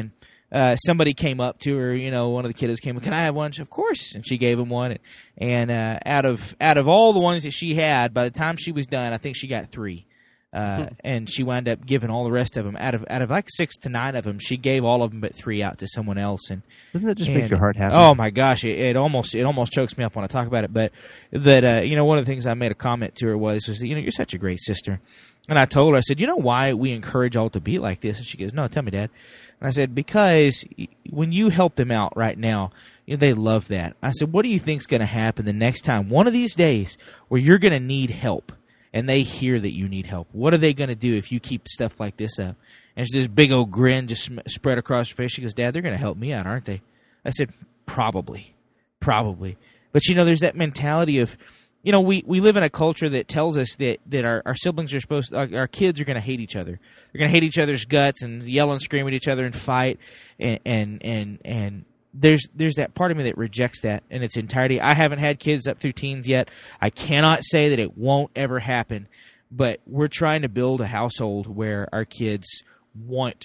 uh, somebody came up to her, you know, one of the kiddos came, can I have one? Of course. And she gave him one. And uh, out of out of all the ones that she had, by the time she was done, I think she got three. Uh, and she wound up giving all the rest of them. Out of out of like six to nine of them, she gave all of them but three out to someone else. And doesn't that just and, make your heart happy? Oh my gosh, it, it almost it almost chokes me up when I talk about it. But that uh, you know, one of the things I made a comment to her was, was that, you know, you're such a great sister. And I told her, I said, you know why we encourage all to be like this? And she goes, no, tell me, Dad. And I said, because when you help them out right now, you know, they love that. I said, what do you think's going to happen the next time, one of these days, where you're going to need help? And they hear that you need help. What are they going to do if you keep stuff like this up? And she, this big old grin just sm- spread across her face. She goes, Dad, they're going to help me out, aren't they? I said, probably. Probably. But, you know, there's that mentality of, you know, we, we live in a culture that tells us that, that our, our siblings are supposed to, our, our kids are going to hate each other. They're going to hate each other's guts and yell and scream at each other and fight. And, and, and, and there's there's that part of me that rejects that in its entirety. I haven't had kids up through teens yet. I cannot say that it won't ever happen, but we're trying to build a household where our kids want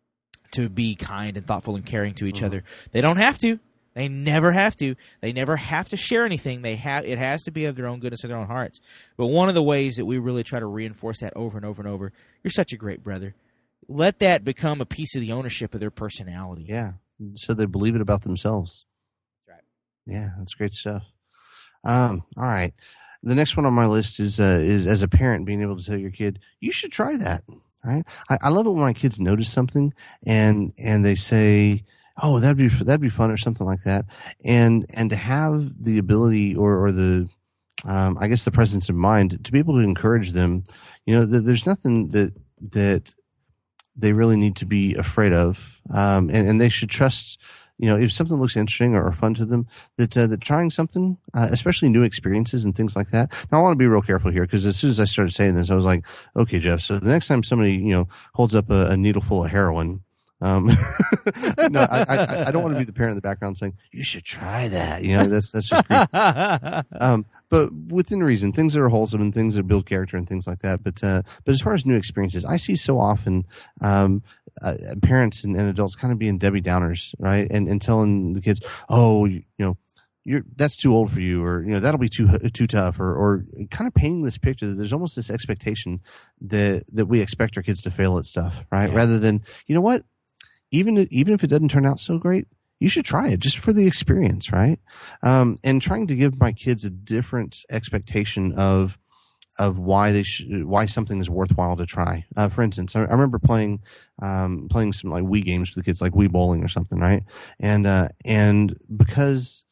to be kind and thoughtful and caring to each mm-hmm. other. They don't have to. They never have to. They never have to share anything. They have. It has to be of their own goodness of their own hearts. But one of the ways that we really try to reinforce that over and over and over, you're such a great brother. Let that become a piece of the ownership of their personality. Yeah. So they believe it about themselves. That's right. Yeah, that's great stuff. Um, all right. The next one on my list is uh, is as a parent being able to tell your kid, you should try that. Right? I, I love it when my kids notice something and and they say, oh, that'd be that'd be fun or something like that. And and to have the ability or or the um, I guess the presence of mind to be able to encourage them. You know, th- there's nothing that that they really need to be afraid of, um, and, and they should trust, you know, if something looks interesting or fun to them, that uh, that trying something, uh, especially new experiences and things like that. Now, I want to be real careful here because as soon as I started saying this, I was like, okay, Jeff, so the next time somebody, you know, holds up a, a needle full of heroin, um, no, I, I, I don't want to be the parent in the background saying, you should try that. You know, that's, that's just creepy. um, but within reason, things that are wholesome and things that build character and things like that. But, uh, but as far as new experiences, I see so often, um, uh, parents and, and adults kind of being Debbie Downers, right? And, and telling the kids, oh, you, you know, you're, that's too old for you, or, you know, that'll be too, too tough, or, or kind of painting this picture that there's almost this expectation that, that we expect our kids to fail at stuff, right? Yeah. Rather than, you know what? Even even if it doesn't turn out so great, you should try it just for the experience, right? Um, and trying to give my kids a different expectation of of why they should, why something is worthwhile to try. Uh, for instance, I, I remember playing um, playing some like Wii games with the kids, like Wii bowling or something, right? And uh, and because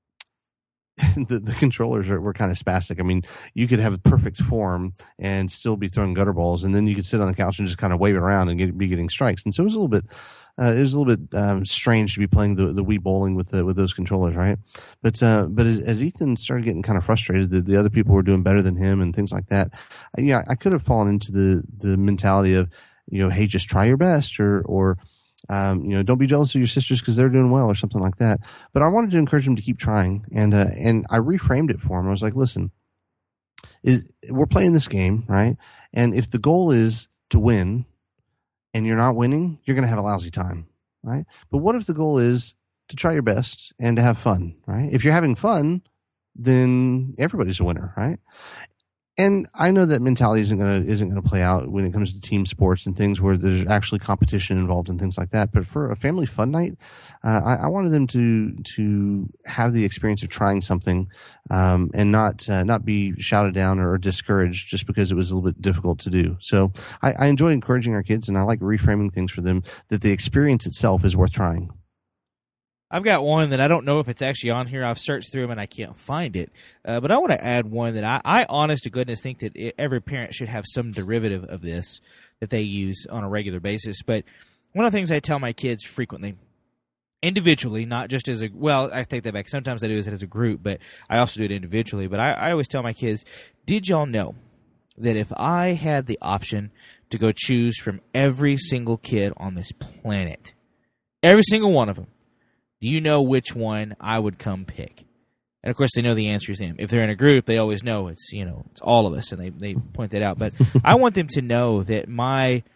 the, the controllers are, were kind of spastic. I mean, you could have a perfect form and still be throwing gutter balls, and then you could sit on the couch and just kind of wave it around and get, be getting strikes. And so it was a little bit, uh, it was a little bit um, strange to be playing the the Wii bowling with the, with those controllers, right? But uh, but as, as Ethan started getting kind of frustrated that the other people were doing better than him and things like that, I, you know, I could have fallen into the the mentality of, you know, hey, just try your best, or or Um, you know, don't be jealous of your sisters because they're doing well or something like that. But I wanted to encourage him to keep trying. And, uh, and I reframed it for him. I was like, listen, is, we're playing this game, right? And if the goal is to win and you're not winning, you're going to have a lousy time, right? But what if the goal is to try your best and to have fun, right? If you're having fun, then everybody's a winner, right? And I know that mentality isn't going to isn't going to play out when it comes to team sports and things where there's actually competition involved and things like that. But for a family fun night, uh, I, I wanted them to to have the experience of trying something, um, and not uh, not be shouted down or discouraged just because it was a little bit difficult to do. So I, I enjoy encouraging our kids, and I like reframing things for them that the experience itself is worth trying. I've got one that I don't know if it's actually on here. I've searched through them and I can't find it. Uh, but I want to add one that I, I, honest to goodness, think that it, every parent should have some derivative of this that they use on a regular basis. But one of the things I tell my kids frequently, individually, not just as a, well, I take that back. Sometimes I do it as a group, but I also do it individually. But I, I always tell my kids, did y'all know that if I had the option to go choose from every single kid on this planet, every single one of them, do you know which one I would come pick? And, of course, they know the answer is them. If they're in a group, they always know it's, you know, it's all of us, and they, they point that out. But I want them to know that my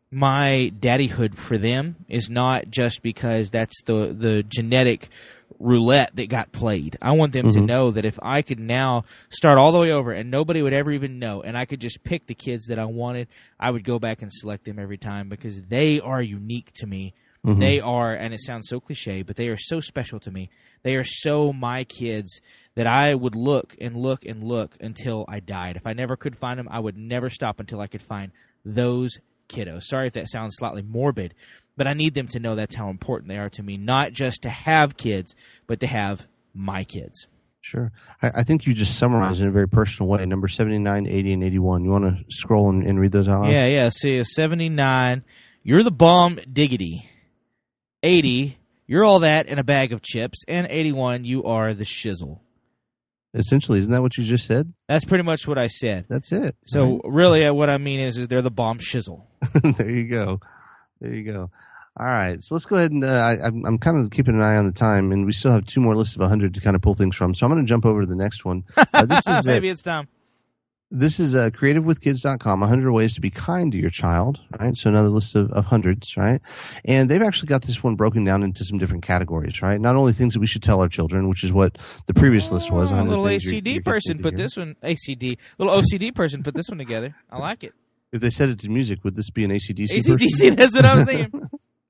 my daddyhood for them is not just because that's the the genetic roulette that got played. I want them mm-hmm. to know that if I could now start all the way over and nobody would ever even know, and I could just pick the kids that I wanted, I would go back and select them every time because they are unique to me. Mm-hmm. They are, and it sounds so cliche, but they are so special to me. They are so my kids that I would look and look and look until I died. If I never could find them, I would never stop until I could find those kiddos. Sorry if that sounds slightly morbid, but I need them to know that's how important they are to me, not just to have kids, but to have my kids. Sure. I, I think you just summarized in a very personal way. Number seventy-nine, eighty, and eighty-one. You want to scroll and, and read those out loud? Yeah, yeah. See, seventy-nine, you're the bomb diggity. eighty, you're all that in a bag of chips. And eighty-one, you are the shizzle. Essentially, isn't that what you just said? That's pretty much what I said. That's it. So right? really uh, what I mean is, is they're the bomb shizzle. There you go. There you go. All right. So let's go ahead and uh, I, I'm, I'm kind of keeping an eye on the time, and we still have two more lists of one hundred to kind of pull things from. So I'm going to jump over to the next one. Uh, this is Maybe uh, it's time. This is uh, creative with kids dot com, one hundred ways to be kind to your child, right? So another list of, of hundreds, right? And they've actually got this one broken down into some different categories, right? Not only things that we should tell our children, which is what the previous list was. Oh, a little A C D your, your person put this one, A C D, little O C D person put this one together. I like it. If they set it to music, would this be an A C D C A C D C, that's what I was thinking.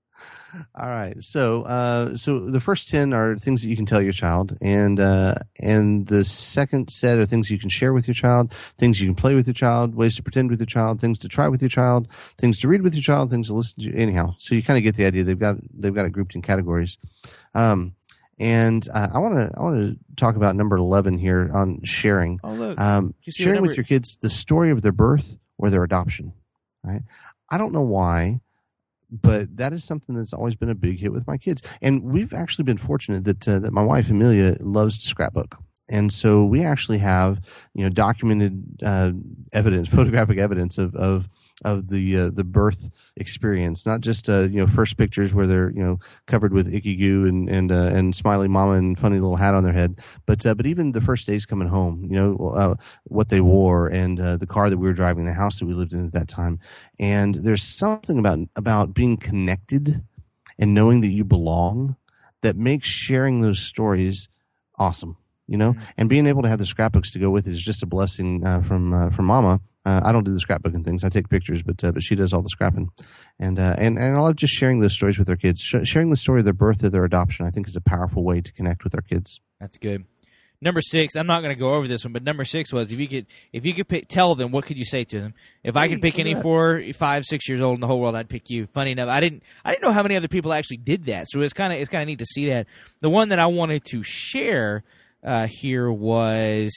All right, so uh, so the first ten are things that you can tell your child, and uh, and the second set are things you can share with your child, things you can play with your child, ways to pretend with your child, things to try with your child, things to read with your child, things to listen to. Anyhow, so you kind of get the idea. They've got they've got it grouped in categories, um, and uh, I want to I want to talk about number eleven here on sharing. Oh look, um, sharing with your kids the story of their birth or their adoption. Right? I don't know why. But that is something that's always been a big hit with my kids. And we've actually been fortunate that uh, that my wife, Amelia, loves to scrapbook. And so we actually have, you know, documented uh, evidence, photographic evidence of of of the uh, the birth experience, not just uh, you know first pictures where they're you know covered with icky goo and and uh, and smiley mama and funny little hat on their head, but uh, but even the first days coming home, you know uh, what they wore and uh, the car that we were driving, the house that we lived in at that time, and there's something about about being connected and knowing that you belong that makes sharing those stories awesome. You know, mm-hmm. and being able to have the scrapbooks to go with it is just a blessing uh, from uh, from Mama. Uh, I don't do the scrapbooking things; I take pictures, but uh, but she does all the scrapping, and uh, and and I love just sharing those stories with our kids. Sh- sharing the story of their birth or their adoption, I think, is a powerful way to connect with our kids. That's good. Number six, I'm not going to go over this one, but number six was if you could if you could pick, tell them, what could you say to them? If I could pick any four, five, six years old in the whole world, I'd pick you. Funny enough, I didn't I didn't know how many other people actually did that, so it's kind of it's kind of neat to see that. The one that I wanted to share. Uh, here was,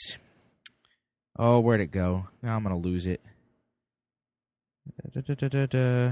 oh, where'd it go? Now I'm going to lose it. Da, da, da, da, da.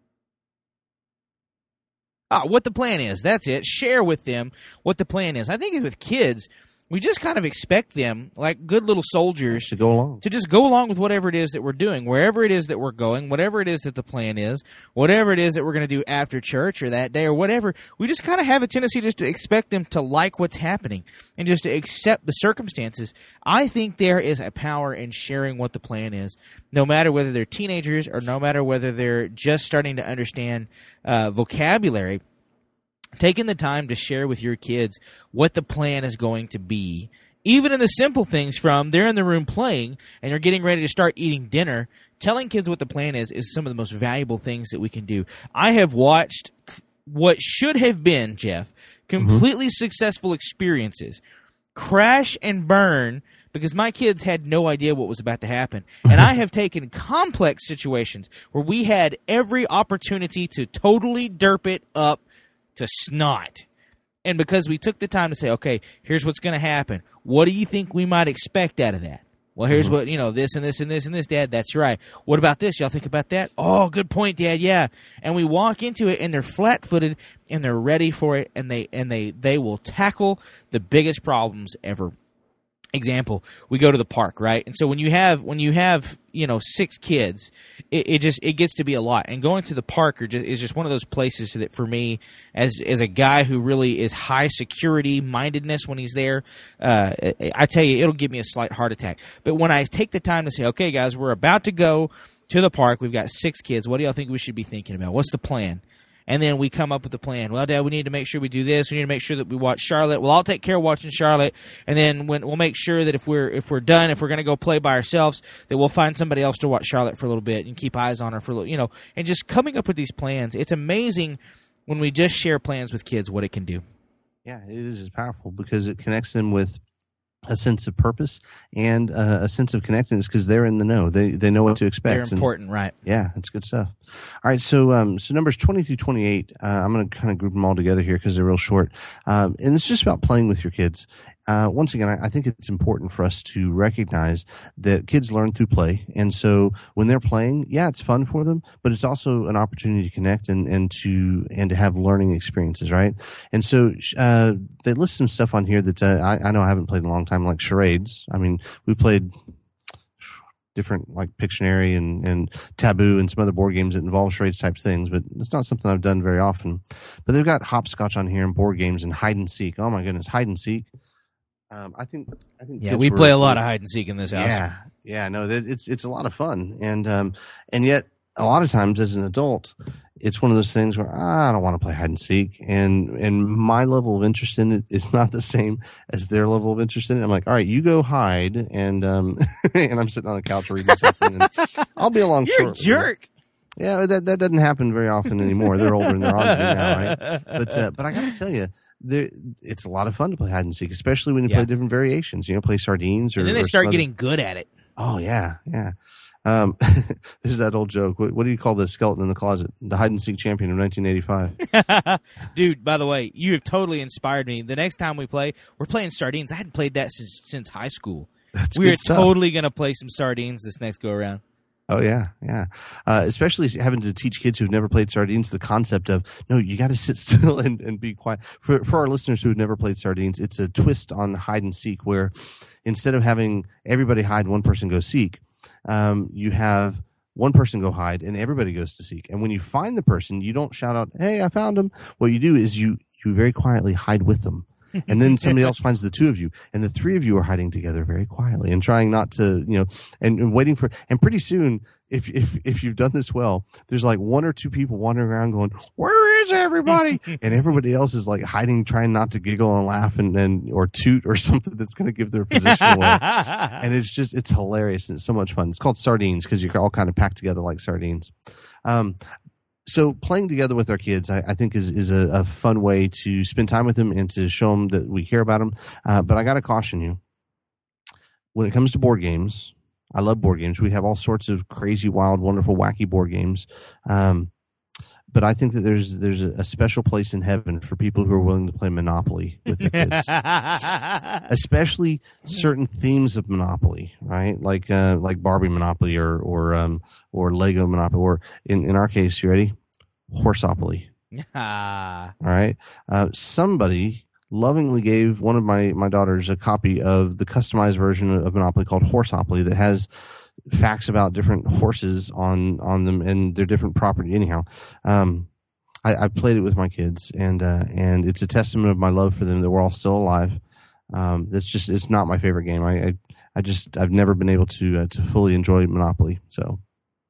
Ah, what the plan is. That's it. Share with them what the plan is. I think with kids, we just kind of expect them, like good little soldiers, to go along. To just go along with whatever it is that we're doing, wherever it is that we're going, whatever it is that the plan is, whatever it is that we're going to do after church or that day or whatever. We just kind of have a tendency just to expect them to like what's happening and just to accept the circumstances. I think there is a power in sharing what the plan is, no matter whether they're teenagers or no matter whether they're just starting to understand uh, vocabulary. Taking the time to share with your kids what the plan is going to be, even in the simple things from they're in the room playing and they're getting ready to start eating dinner, telling kids what the plan is is some of the most valuable things that we can do. I have watched what should have been, Jeff, completely mm-hmm. successful experiences crash and burn because my kids had no idea what was about to happen. And I have taken complex situations where we had every opportunity to totally derp it up to snot. And because we took the time to say, okay, here's what's going to happen. What do you think we might expect out of that? Well, here's mm-hmm. what, you know, this and this and this and this, Dad. That's right. What about this? Y'all think about that? Oh, good point, Dad. Yeah. And we walk into it and they're flat-footed and they're ready for it and they and they they will tackle the biggest problems ever. Example, we go to the park, right? And so when you have when you have you know six kids, it, it just it gets to be a lot. And going to the park are just, is just one of those places that for me, as as a guy who really is high security mindedness when he's there, uh, I tell you, it'll give me a slight heart attack. But when I take the time to say, okay, guys, we're about to go to the park. We've got six kids. What do y'all think we should be thinking about? What's the plan? And then we come up with the plan. Well, Dad, we need to make sure we do this. We need to make sure that we watch Charlotte. Well, I'll take care of watching Charlotte. And then when, we'll make sure that if we're if we're done, if we're going to go play by ourselves, that we'll find somebody else to watch Charlotte for a little bit and keep eyes on her for a little, you know, and just coming up with these plans. It's amazing when we just share plans with kids what it can do. Yeah, it is powerful because it connects them with a sense of purpose and uh, a sense of connectedness because they're in the know. They they know what to expect. They're important, and, right? Yeah, that's good stuff. All right, so um, so numbers twenty through twenty-eight. Uh, I'm going to kind of group them all together here because they're real short, um, and it's just about playing with your kids. Uh, once again, I, I think it's important for us to recognize that kids learn through play, and so when they're playing, yeah, it's fun for them, but it's also an opportunity to connect and, and to and to have learning experiences, right? And so uh, they list some stuff on here that uh, I, I know I haven't played in a long time, like charades. I mean, we played different like Pictionary and, and Taboo and some other board games that involve charades type things, but it's not something I've done very often. But they've got hopscotch on here and board games and hide and seek. Oh my goodness, hide and seek. Um, I think, I think. Yeah, we were, play a lot of hide and seek in this house. Yeah, yeah, no, that, it's it's a lot of fun, and um, and yet a lot of times as an adult, it's one of those things where ah, I don't want to play hide and seek, and and my level of interest in it is not the same as their level of interest in it. I'm like, all right, you go hide, and um, and I'm sitting on the couch reading something, and I'll be along. You're a jerk. Yeah, that that doesn't happen very often anymore. They're older and they're on to me now, right? But uh, but I got to tell you. There, it's a lot of fun to play hide and seek, especially when you yeah. play different variations. You know, play sardines, or and then they or start other... getting good at it. Oh yeah, yeah. Um, there's that old joke. What, what do you call the skeleton in the closet? The hide and seek champion of nineteen eighty-five. Dude, by the way, you have totally inspired me. The next time we play, we're playing sardines. I hadn't played that since since high school. That's we are stuff. totally going to play some sardines this next go around. Oh yeah, yeah. Uh, especially having to teach kids who've never played sardines the concept of no, you got to sit still and, and be quiet. For for our listeners who've never played sardines, it's a twist on hide and seek where instead of having everybody hide, one person go seek, um, you have one person go hide and everybody goes to seek. And when you find the person, you don't shout out, "Hey, I found him." What you do is you you very quietly hide with them. And then somebody else finds the two of you, and the three of you are hiding together very quietly and trying not to, you know, and, and waiting for. And pretty soon, if if if you've done this well, there's like one or two people wandering around going, "Where is everybody?" And everybody else is like hiding, trying not to giggle and laugh and, and or toot or something that's going to give their position away. And it's just it's hilarious and it's so much fun. It's called sardines because you're all kind of packed together like sardines. Um, So playing together with our kids, I, I think, is is a, a fun way to spend time with them and to show them that we care about them. Uh, but I got to caution you, when it comes to board games, I love board games. We have all sorts of crazy, wild, wonderful, wacky board games. Um, but I think that there's there's a special place in heaven for people who are willing to play Monopoly with their kids, especially certain themes of Monopoly, right? Like uh, like Barbie Monopoly or or um, or Lego Monopoly, or in, in our case, you ready? Horseopoly. All right. Uh, somebody lovingly gave one of my, my daughters a copy of the customized version of Monopoly called Horseopoly that has facts about different horses on, on them and their different property. Anyhow, um, I, I played it with my kids, and uh, and it's a testament of my love for them that we're all still alive. Um, that's just it's not my favorite game. I I, I just I've never been able to uh, to fully enjoy Monopoly. So.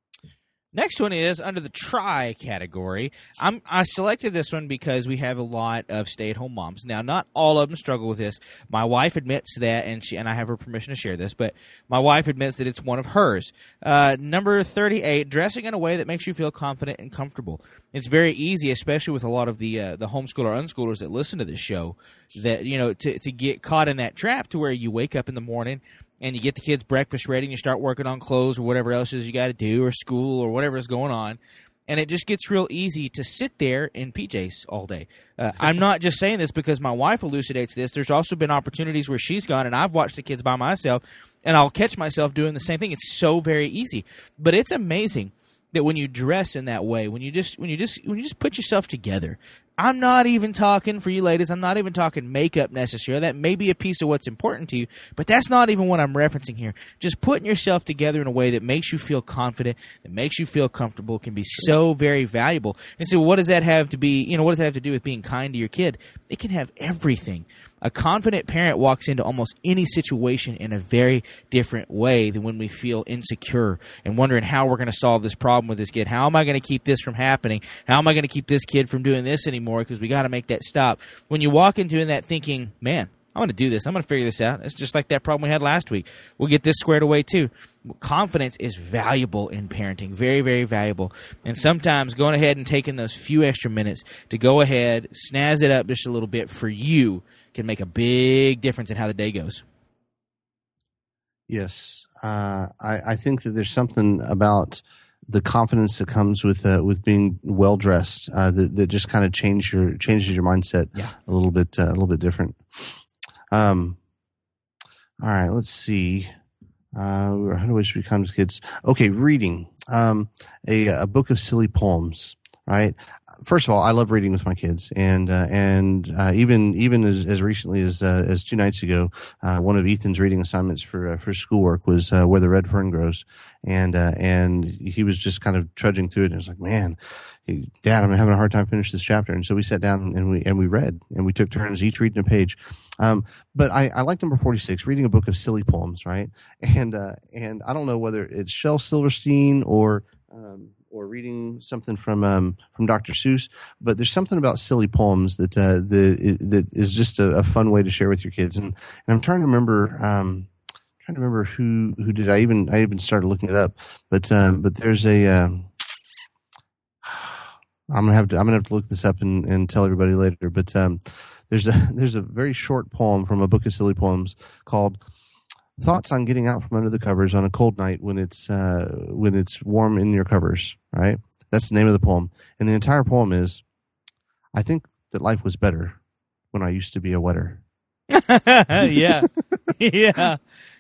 Next one is under the try category. I'm, I selected this one because we have a lot of stay-at-home moms. Now, not all of them struggle with this. My wife admits that, and she and I have her permission to share this, but my wife admits that it's one of hers. Uh, number thirty-eight, dressing in a way that makes you feel confident and comfortable. It's very easy, especially with a lot of the uh, the homeschooler unschoolers that listen to this show, that you know to to get caught in that trap to where you wake up in the morning and you get the kids breakfast ready and you start working on clothes or whatever else is you got to do, or school or whatever is going on. And it just gets real easy to sit there in P Js all day. Uh, I'm not just saying this because my wife elucidates this. There's also been opportunities where she's gone and I've watched the kids by myself, and I'll catch myself doing the same thing. It's so very easy. But it's amazing that when you dress in that way, when you just when you just when you just put yourself together, I'm not even talking, for you ladies, I'm not even talking makeup necessarily. That may be a piece of what's important to you, but that's not even what I'm referencing here. Just putting yourself together in a way that makes you feel confident, that makes you feel comfortable, can be so very valuable. And so what does that have to be, you know, what does that have to do with being kind to your kid? It can have everything. A confident parent walks into almost any situation in a very different way than when we feel insecure and wondering how we're going to solve this problem with this kid. How am I going to keep this from happening? How am I going to keep this kid from doing this anymore? Because we got to make that stop. When you walk into that thinking, man, I'm going to do this. I'm going to figure this out. It's just like that problem we had last week. We'll get this squared away too. Confidence is valuable in parenting. Very, very valuable. And sometimes going ahead and taking those few extra minutes to go ahead, snazz it up just a little bit for you can make a big difference in how the day goes. Yes. Uh, I, I think that there's something about the confidence that comes with uh, with being well dressed uh, that, that just kind of change your changes your mindset yeah. a little bit uh, a little bit different. Um. All right. Let's see. Uh, how do we should become kids? Okay, reading. Um, a a book of silly poems. Right. First of all, I love reading with my kids, and uh, and uh, even even as, as recently as uh, as two nights ago, uh, one of Ethan's reading assignments for uh, for schoolwork was uh, Where the Red Fern Grows, and uh, and he was just kind of trudging through it, and I was like, man, Dad, I'm having a hard time finishing this chapter, and so we sat down and we and we read, and we took turns each reading a page. Um, but I, I like number forty-six, reading a book of silly poems, right? And uh, and I don't know whether it's Shel Silverstein or um, or reading something from um, from Doctor Seuss, but there's something about silly poems that uh, the that is just a, a fun way to share with your kids. And, and I'm trying to remember, um, trying to remember who who did I even I even started looking it up, but um, but there's a um, I'm gonna have to I'm gonna have to look this up and, and tell everybody later. But um, there's a there's a very short poem from a book of silly poems called Thoughts on Getting Out from Under the Covers on a Cold Night when it's uh, when it's warm in your covers, right? That's the name of the poem. And the entire poem is, I think that life was better when I used to be a wetter. yeah. yeah.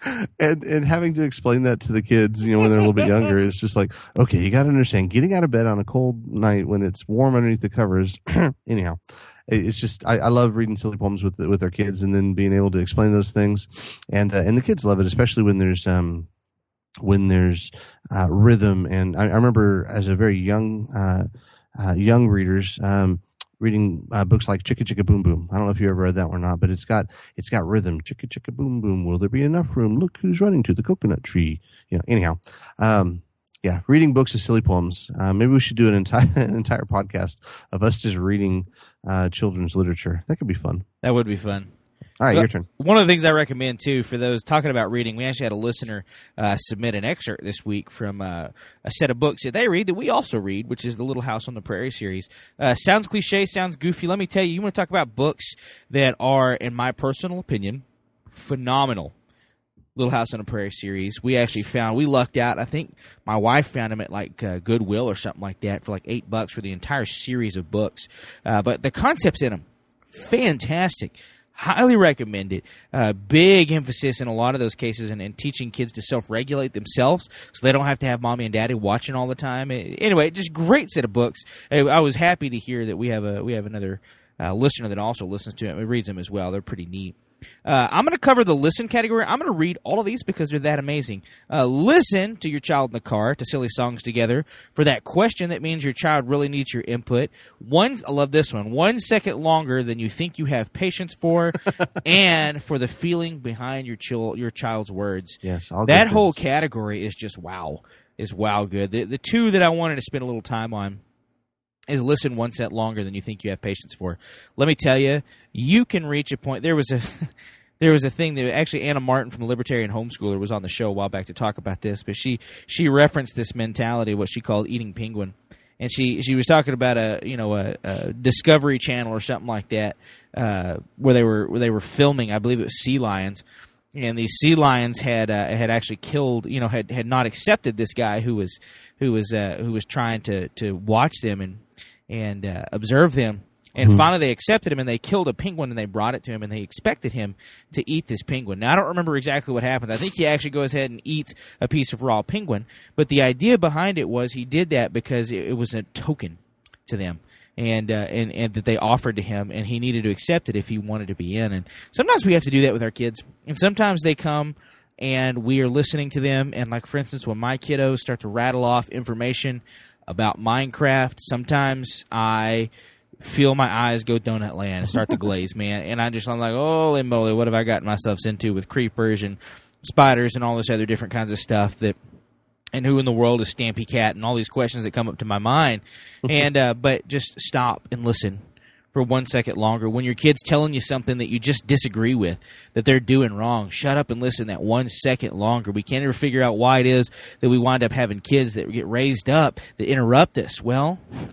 And and having to explain that to the kids, you know, when they're a little bit younger, it's just like, okay, you got to understand, getting out of bed on a cold night when it's warm underneath the covers. Anyhow, it's just I, I love reading silly poems with with our kids, and then being able to explain those things, and uh, and the kids love it, especially when there's um when there's uh, rhythm. And I, I remember as a very young uh, uh young readers um. reading uh, books like Chicka Chicka Boom Boom. I don't know if you ever read that one or not, but it's got it's got rhythm. Chicka Chicka Boom Boom. Will there be enough room? Look who's running to the coconut tree. You know. Anyhow, um, yeah, reading books of silly poems. Uh, maybe we should do an entire an entire podcast of us just reading uh, children's literature. That could be fun. That would be fun. All right, well, your turn. One of the things I recommend, too, for those talking about reading, we actually had a listener uh, submit an excerpt this week from uh, a set of books that they read that we also read, which is the Little House on the Prairie series. Uh, sounds cliche, sounds goofy. Let me tell you, you want to talk about books that are, in my personal opinion, phenomenal. Little House on the Prairie series. We actually found, we lucked out. I think my wife found them at like uh, Goodwill or something like that for like eight bucks for the entire series of books. Uh, but the concepts in them, fantastic. Highly recommend it. Uh, big emphasis in a lot of those cases in, in teaching kids to self-regulate themselves so they don't have to have mommy and daddy watching all the time. Anyway, just great set of books. I was happy to hear that we have a we have another uh, listener that also listens to it and reads them as well. They're pretty neat. Uh, I'm going to cover the listen category. I'm going to read all of these because they're that amazing. Uh, listen to your child in the car to silly songs together. For that question, that means your child really needs your input. One, I love this one. One second longer than you think you have patience for, and for the feeling behind your chil- your child's words. Yes, I'll that get whole this. category is just wow. Is wow good. The, the two that I wanted to spend a little time on is listen one set longer than you think you have patience for. Let me tell you, you can reach a point. There was a there was a thing that actually Anna Martin from the Libertarian Homeschooler was on the show a while back to talk about this, but she she referenced this mentality, what she called eating penguin, and she she was talking about a you know a, a Discovery Channel or something like that uh, where they were where they were filming. I believe it was sea lions. And these sea lions had uh, had actually killed, you know, had, had not accepted this guy who was who was uh, who was trying to, to watch them and and uh, observe them. And mm-hmm. finally, they accepted him, and they killed a penguin, and they brought it to him, and they expected him to eat this penguin. Now, I don't remember exactly what happened. I think he actually goes ahead and eats a piece of raw penguin. But the idea behind it was he did that because it, it was a token to them. and, uh, and and that they offered to him, and he needed to accept it if he wanted to be in. And sometimes we have to do that with our kids, and sometimes they come and we are listening to them, and like, for instance, when my kiddos start to rattle off information about Minecraft, sometimes I feel my eyes go donut land and start to glaze, man. And I just, I'm like, holy moly, what have I gotten myself into with creepers and spiders and all this other different kinds of stuff that, and who in the world is Stampy Cat and all these questions that come up to my mind. And, uh, but just stop and listen for one second longer. When your kid's telling you something that you just disagree with, that they're doing wrong, shut up and listen that one second longer. We can't ever figure out why it is that we wind up having kids that get raised up that interrupt us. Well,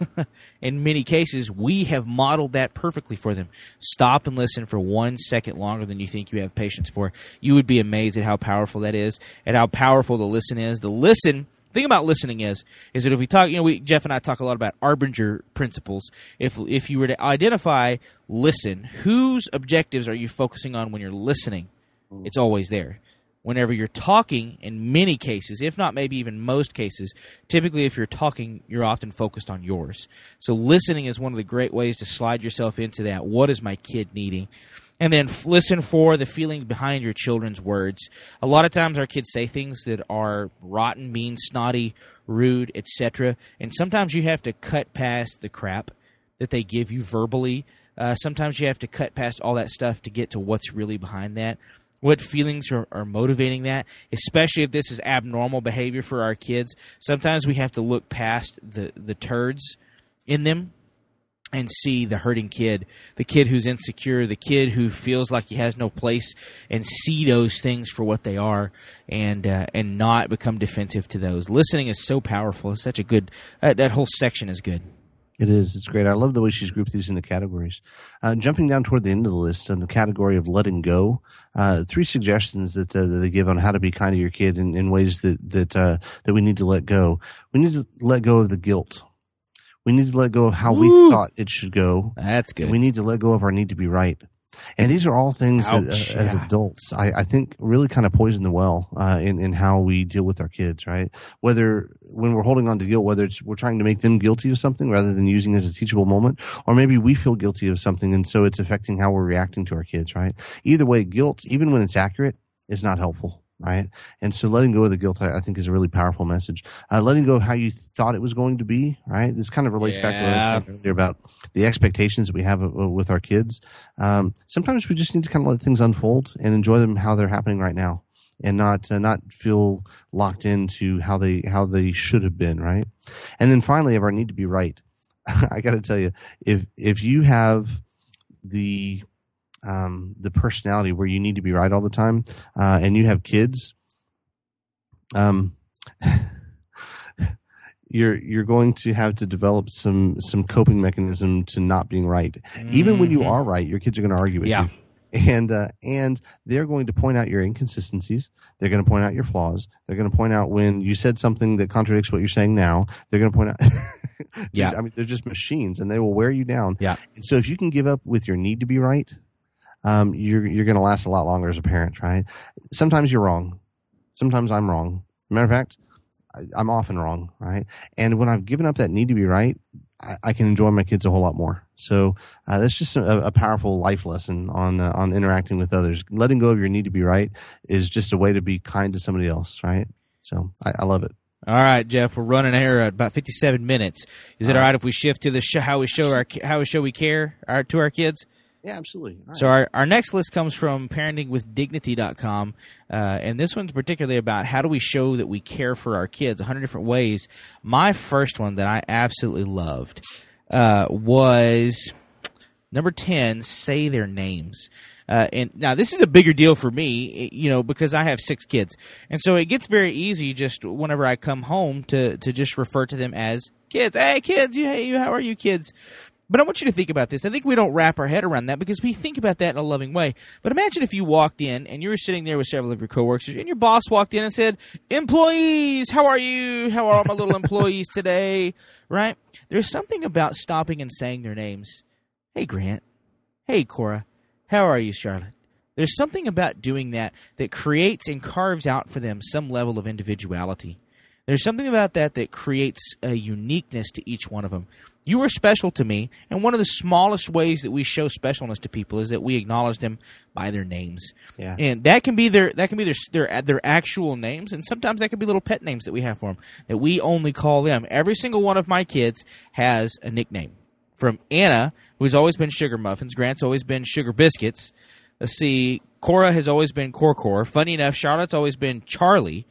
in many cases, we have modeled that perfectly for them. Stop and listen for one second longer than you think you have patience for. You would be amazed at how powerful that is, and how powerful the listen is. The listen... The thing about listening is, is that if we talk, you know, we, Jeff and I talk a lot about Arbinger principles. If if you were to identify, listen, whose objectives are you focusing on when you're listening? It's always there. Whenever you're talking, in many cases, if not maybe even most cases, typically if you're talking, you're often focused on yours. So listening is one of the great ways to slide yourself into that. What is my kid needing? And then f- listen for the feeling behind your children's words. A lot of times our kids say things that are rotten, mean, snotty, rude, et cetera. And sometimes you have to cut past the crap that they give you verbally. Uh, sometimes you have to cut past all that stuff to get to what's really behind that. What feelings are, are motivating that, especially if this is abnormal behavior for our kids. Sometimes we have to look past the, the turds in them and see the hurting kid, the kid who's insecure, the kid who feels like he has no place, and see those things for what they are, and uh, and not become defensive to those. Listening is so powerful. It's such a good uh, – that whole section is good. It is. It's great. I love the way she's grouped these into categories. Uh, jumping down toward the end of the list, in the category of letting go, uh, three suggestions that, uh, that they give on how to be kind to your kid in, in ways that that uh, that we need to let go. We need to let go of the guilt. We need to let go of how Ooh. we thought it should go. That's good. We need to let go of our need to be right. And these are all things Ouch, that, uh, as yeah. adults, I, I think really kind of poison the well uh, in, in how we deal with our kids, right? Whether when we're holding on to guilt, whether it's we're trying to make them guilty of something rather than using it as a teachable moment, or maybe we feel guilty of something and so it's affecting how we're reacting to our kids, right? Either way, guilt, even when it's accurate, is not helpful. Right. And so letting go of the guilt, I, I think, is a really powerful message. Uh, letting go of how you thought it was going to be. Right. This kind of relates yeah. back to what I was saying earlier about the expectations that we have uh, with our kids. Um, sometimes we just need to kind of let things unfold and enjoy them how they're happening right now, and not uh, not feel locked into how they how they should have been. Right. And then finally, of our need to be right. I got to tell you, if if you have the Um, the personality where you need to be right all the time, uh, and you have kids, um, you're you're going to have to develop some some coping mechanism to not being right. Mm-hmm. Even when you are right, your kids are going to argue with yeah. you, and uh, and they're going to point out your inconsistencies. They're going to point out your flaws. They're going to point out when you said something that contradicts what you're saying now. They're going to point out. yeah, I mean, they're just machines, and they will wear you down. Yeah. And so if you can give up with your need to be right, Um, you're you're going to last a lot longer as a parent, right? Sometimes you're wrong. Sometimes I'm wrong. Matter of fact, I, I'm often wrong, right? And when I've given up that need to be right, I, I can enjoy my kids a whole lot more. So uh, that's just a, a powerful life lesson on uh, on interacting with others. Letting go of your need to be right is just a way to be kind to somebody else, right? So I, I love it. All right, Jeff, we're running here at about fifty-seven minutes. Is it all right if we shift to the show, how we show our how we show we care our, to our kids? Yeah, absolutely. Right. So our, our next list comes from parenting with dignity dot com, uh, and this one's particularly about how do we show that we care for our kids, one hundred different ways. My first one that I absolutely loved uh, was number ten, say their names. Uh, and now this is a bigger deal for me, you know, because I have six kids. And so it gets very easy just whenever I come home to, to just refer to them as kids. Hey, kids, you, hey, how are you, kids? But I want you to think about this. I think we don't wrap our head around that because we think about that in a loving way. But imagine if you walked in and you were sitting there with several of your coworkers and your boss walked in and said, employees, how are you? How are my little employees today? Right? There's something about stopping and saying their names. Hey, Grant. Hey, Cora. How are you, Charlotte? There's something about doing that that creates and carves out for them some level of individuality. There's something about that that creates a uniqueness to each one of them. You are special to me, and one of the smallest ways that we show specialness to people is that we acknowledge them by their names. Yeah. And that can be their that can be their their their actual names, and sometimes that can be little pet names that we have for them that we only call them. Every single one of my kids has a nickname. From Anna, who's always been Sugar Muffins, Grant's always been Sugar Biscuits. Let's see, Cora has always been Corcor. Funny enough, Charlotte's always been Charlie,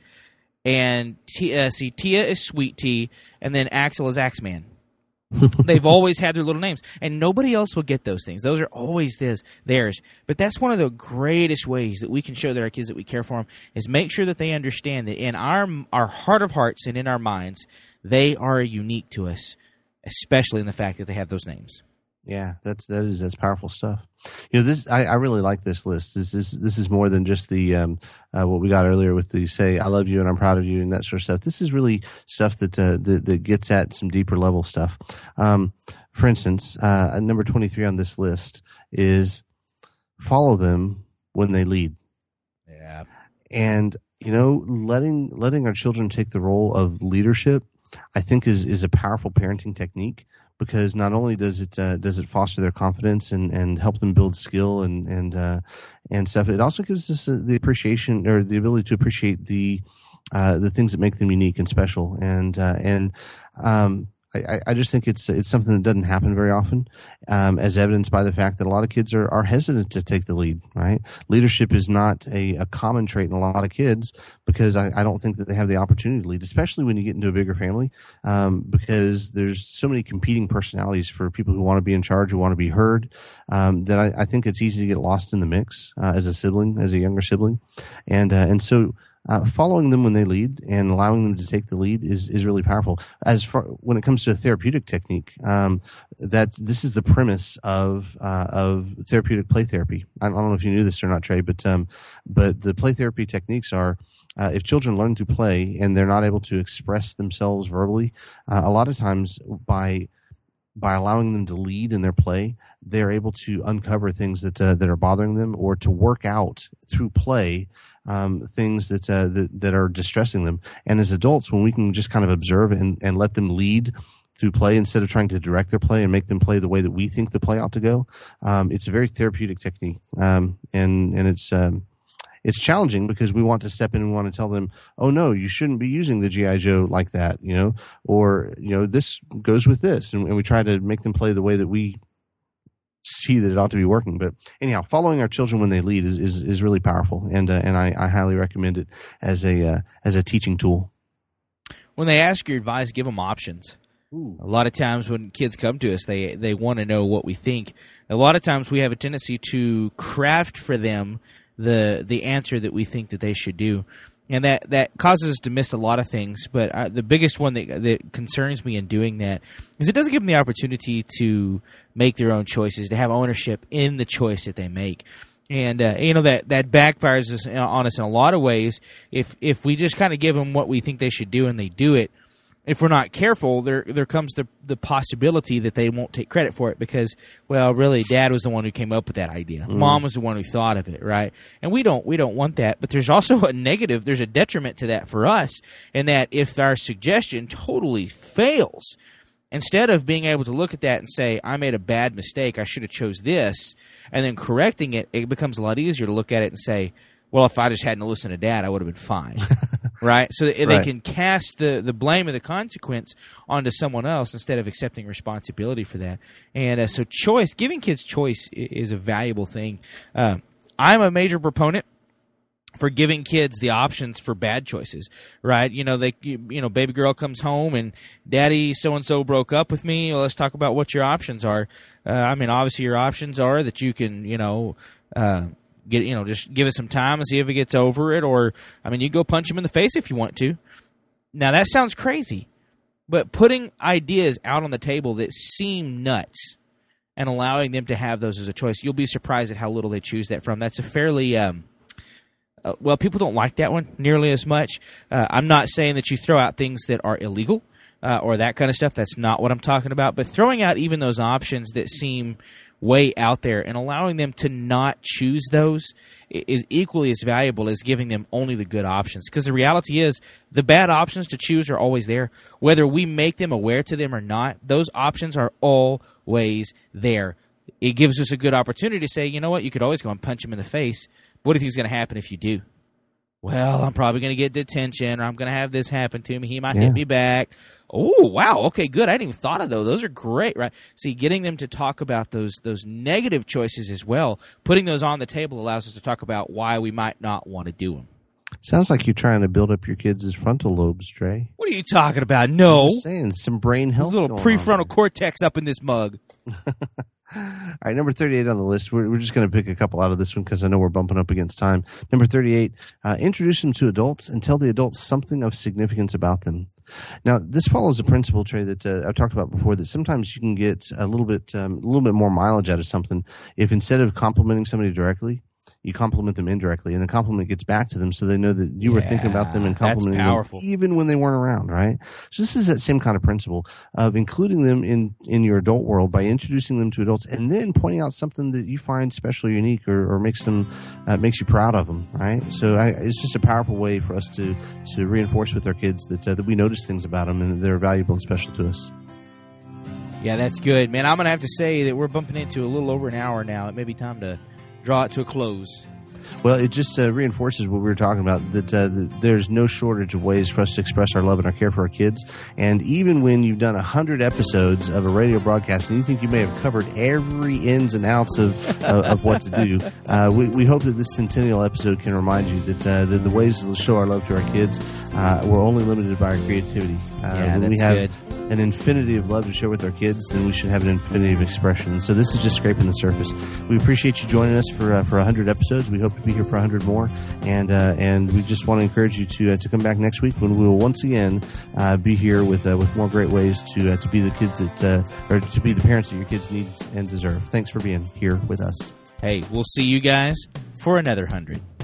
and T, uh, see Tia is Sweet Tea, and then Axel is Axeman. They've always had their little names, and nobody else will get those things. Those are always theirs. theirs. But that's one of the greatest ways that we can show that our kids that we care for them is make sure that they understand that in our our heart of hearts and in our minds, they are unique to us, especially in the fact that they have those names. Yeah, that's that is that's powerful stuff. You know, this I, I really like this list. This is this is more than just the um, uh, what we got earlier with the say I love you and I'm proud of you and that sort of stuff. This is really stuff that uh, that, that gets at some deeper level stuff. Um, for instance, uh, number twenty-three on this list is follow them when they lead. Yeah, and you know, letting letting our children take the role of leadership, I think is is a powerful parenting technique. Because not only does it uh, does it foster their confidence and, and help them build skill and and uh, and stuff, it also gives us uh, the appreciation or the ability to appreciate the uh, the things that make them unique and special. And uh, and um, I, I just think it's it's something that doesn't happen very often, um, as evidenced by the fact that a lot of kids are, are hesitant to take the lead. Right, leadership is not a, a common trait in a lot of kids because I, I don't think that they have the opportunity to lead, especially when you get into a bigger family, um, because there's so many competing personalities for people who want to be in charge, who want to be heard, um, that I, I think it's easy to get lost in the mix uh, as a sibling, as a younger sibling, and uh, and so. Uh, following them when they lead and allowing them to take the lead is, is really powerful. As far when it comes to a therapeutic technique, um, that this is the premise of uh, of therapeutic play therapy. I don't know if you knew this or not, Trey, but um, but the play therapy techniques are uh, if children learn to play and they're not able to express themselves verbally, uh, a lot of times by by allowing them to lead in their play, they're able to uncover things that uh, that are bothering them, or to work out through play um, things that, uh, that that are distressing them. And as adults, when we can just kind of observe and, and let them lead through play instead of trying to direct their play and make them play the way that we think the play ought to go, um, it's a very therapeutic technique, um, and and it's. Um, It's challenging because we want to step in and want to tell them, oh, no, you shouldn't be using the G I. Joe like that, you know, or, you know, this goes with this. And, and we try to make them play the way that we see that it ought to be working. But anyhow, following our children when they lead is, is, is really powerful. And uh, and I, I highly recommend it as a uh, as a teaching tool. When they ask your advice, give them options. Ooh. A lot of times when kids come to us, they, they want to know what we think. A lot of times we have a tendency to craft for them the the answer that we think that they should do, and that, that causes us to miss a lot of things. But uh, the biggest one that that concerns me in doing that is it doesn't give them the opportunity to make their own choices, to have ownership in the choice that they make. And uh, you know that that backfires us, on us in a lot of ways. If if we just kind of give them what we think they should do and they do it, if we're not careful, there there comes the the possibility that they won't take credit for it because, well, really, Dad was the one who came up with that idea. Mm. Mom was the one who thought of it, right? And we don't we don't want that. But there's also a negative. There's a detriment to that for us, in that if our suggestion totally fails, instead of being able to look at that and say, I made a bad mistake, I should have chose this, and then correcting it, it becomes a lot easier to look at it and say, well, if I just hadn't listened to Dad, I would have been fine. Right? So they Right. can cast the, the blame of the consequence onto someone else instead of accepting responsibility for that. And uh, so choice, giving kids choice is a valuable thing. Uh, I'm a major proponent for giving kids the options for bad choices, right? You know, they, you, you know, baby girl comes home and Daddy so-and-so broke up with me. Well, let's talk about what your options are. Uh, I mean, obviously your options are that you can, you know, uh, Get you know, just give it some time and see if it gets over it, or I mean, you go punch him in the face if you want to. Now that sounds crazy, but putting ideas out on the table that seem nuts and allowing them to have those as a choice, you'll be surprised at how little they choose that from. That's a fairly um, uh, well, people don't like that one nearly as much. Uh, I'm not saying that you throw out things that are illegal uh, or that kind of stuff. That's not what I'm talking about. But throwing out even those options that seem way out there, and allowing them to not choose those is equally as valuable as giving them only the good options. Because the reality is, the bad options to choose are always there. Whether we make them aware to them or not, those options are always there. It gives us a good opportunity to say, you know what, you could always go and punch him in the face. What do you think is going to happen if you do? Well, I'm probably going to get detention, or I'm going to have this happen to me. He might Yeah. hit me back. Oh, wow. Okay, good. I didn't even thought of those. Those are great, right? See, getting them to talk about those those negative choices as well, putting those on the table allows us to talk about why we might not want to do them. Sounds like you're trying to build up your kids' frontal lobes, Trey. What are you talking about? No. I'm just saying, some brain health. There's a little going on prefrontal there. cortex up in this mug. All right, number thirty-eight on the list. We're, we're just going to pick a couple out of this one because I know we're bumping up against time. Number thirty-eight, uh, introduce them to adults and tell the adults something of significance about them. Now, this follows a principle, Trey, that uh, I've talked about before, that sometimes you can get a little bit, um, a little bit more mileage out of something if instead of complimenting somebody directly, you compliment them indirectly, and the compliment gets back to them so they know that you were thinking about them and Yeah, that's complimenting them powerful. even when they weren't around, right? So this is that same kind of principle of including them in, in your adult world by introducing them to adults and then pointing out something that you find special or unique or, or makes them uh, makes you proud of them, right? So I, it's just a powerful way for us to, to reinforce with our kids that, uh, that we notice things about them and that they're valuable and special to us. Yeah, that's good. Man, I'm going to have to say that we're bumping into a little over an hour now. It may be time to draw it to a close. Well, it just uh, reinforces what we were talking about, that, uh, that there's no shortage of ways for us to express our love and our care for our kids. And even when you've done one hundred episodes of a radio broadcast and you think you may have covered every ins and outs of, uh, of what to do, uh, we, we hope that this centennial episode can remind you that, uh, that the ways to show our love to our kids uh, we're only limited by our creativity. Uh, Yeah, when we that's have good. an infinity of love to share with our kids, then we should have an infinity of expression. So this is just scraping the surface. We appreciate you joining us for uh, for one hundred episodes. We hope to be here for one hundred more, and uh, and we just want to encourage you to uh, to come back next week when we will once again uh, be here with uh, with more great ways to uh, to be the kids that uh, or to be the parents that your kids need and deserve. Thanks for being here with us. Hey, we'll see you guys for another hundred.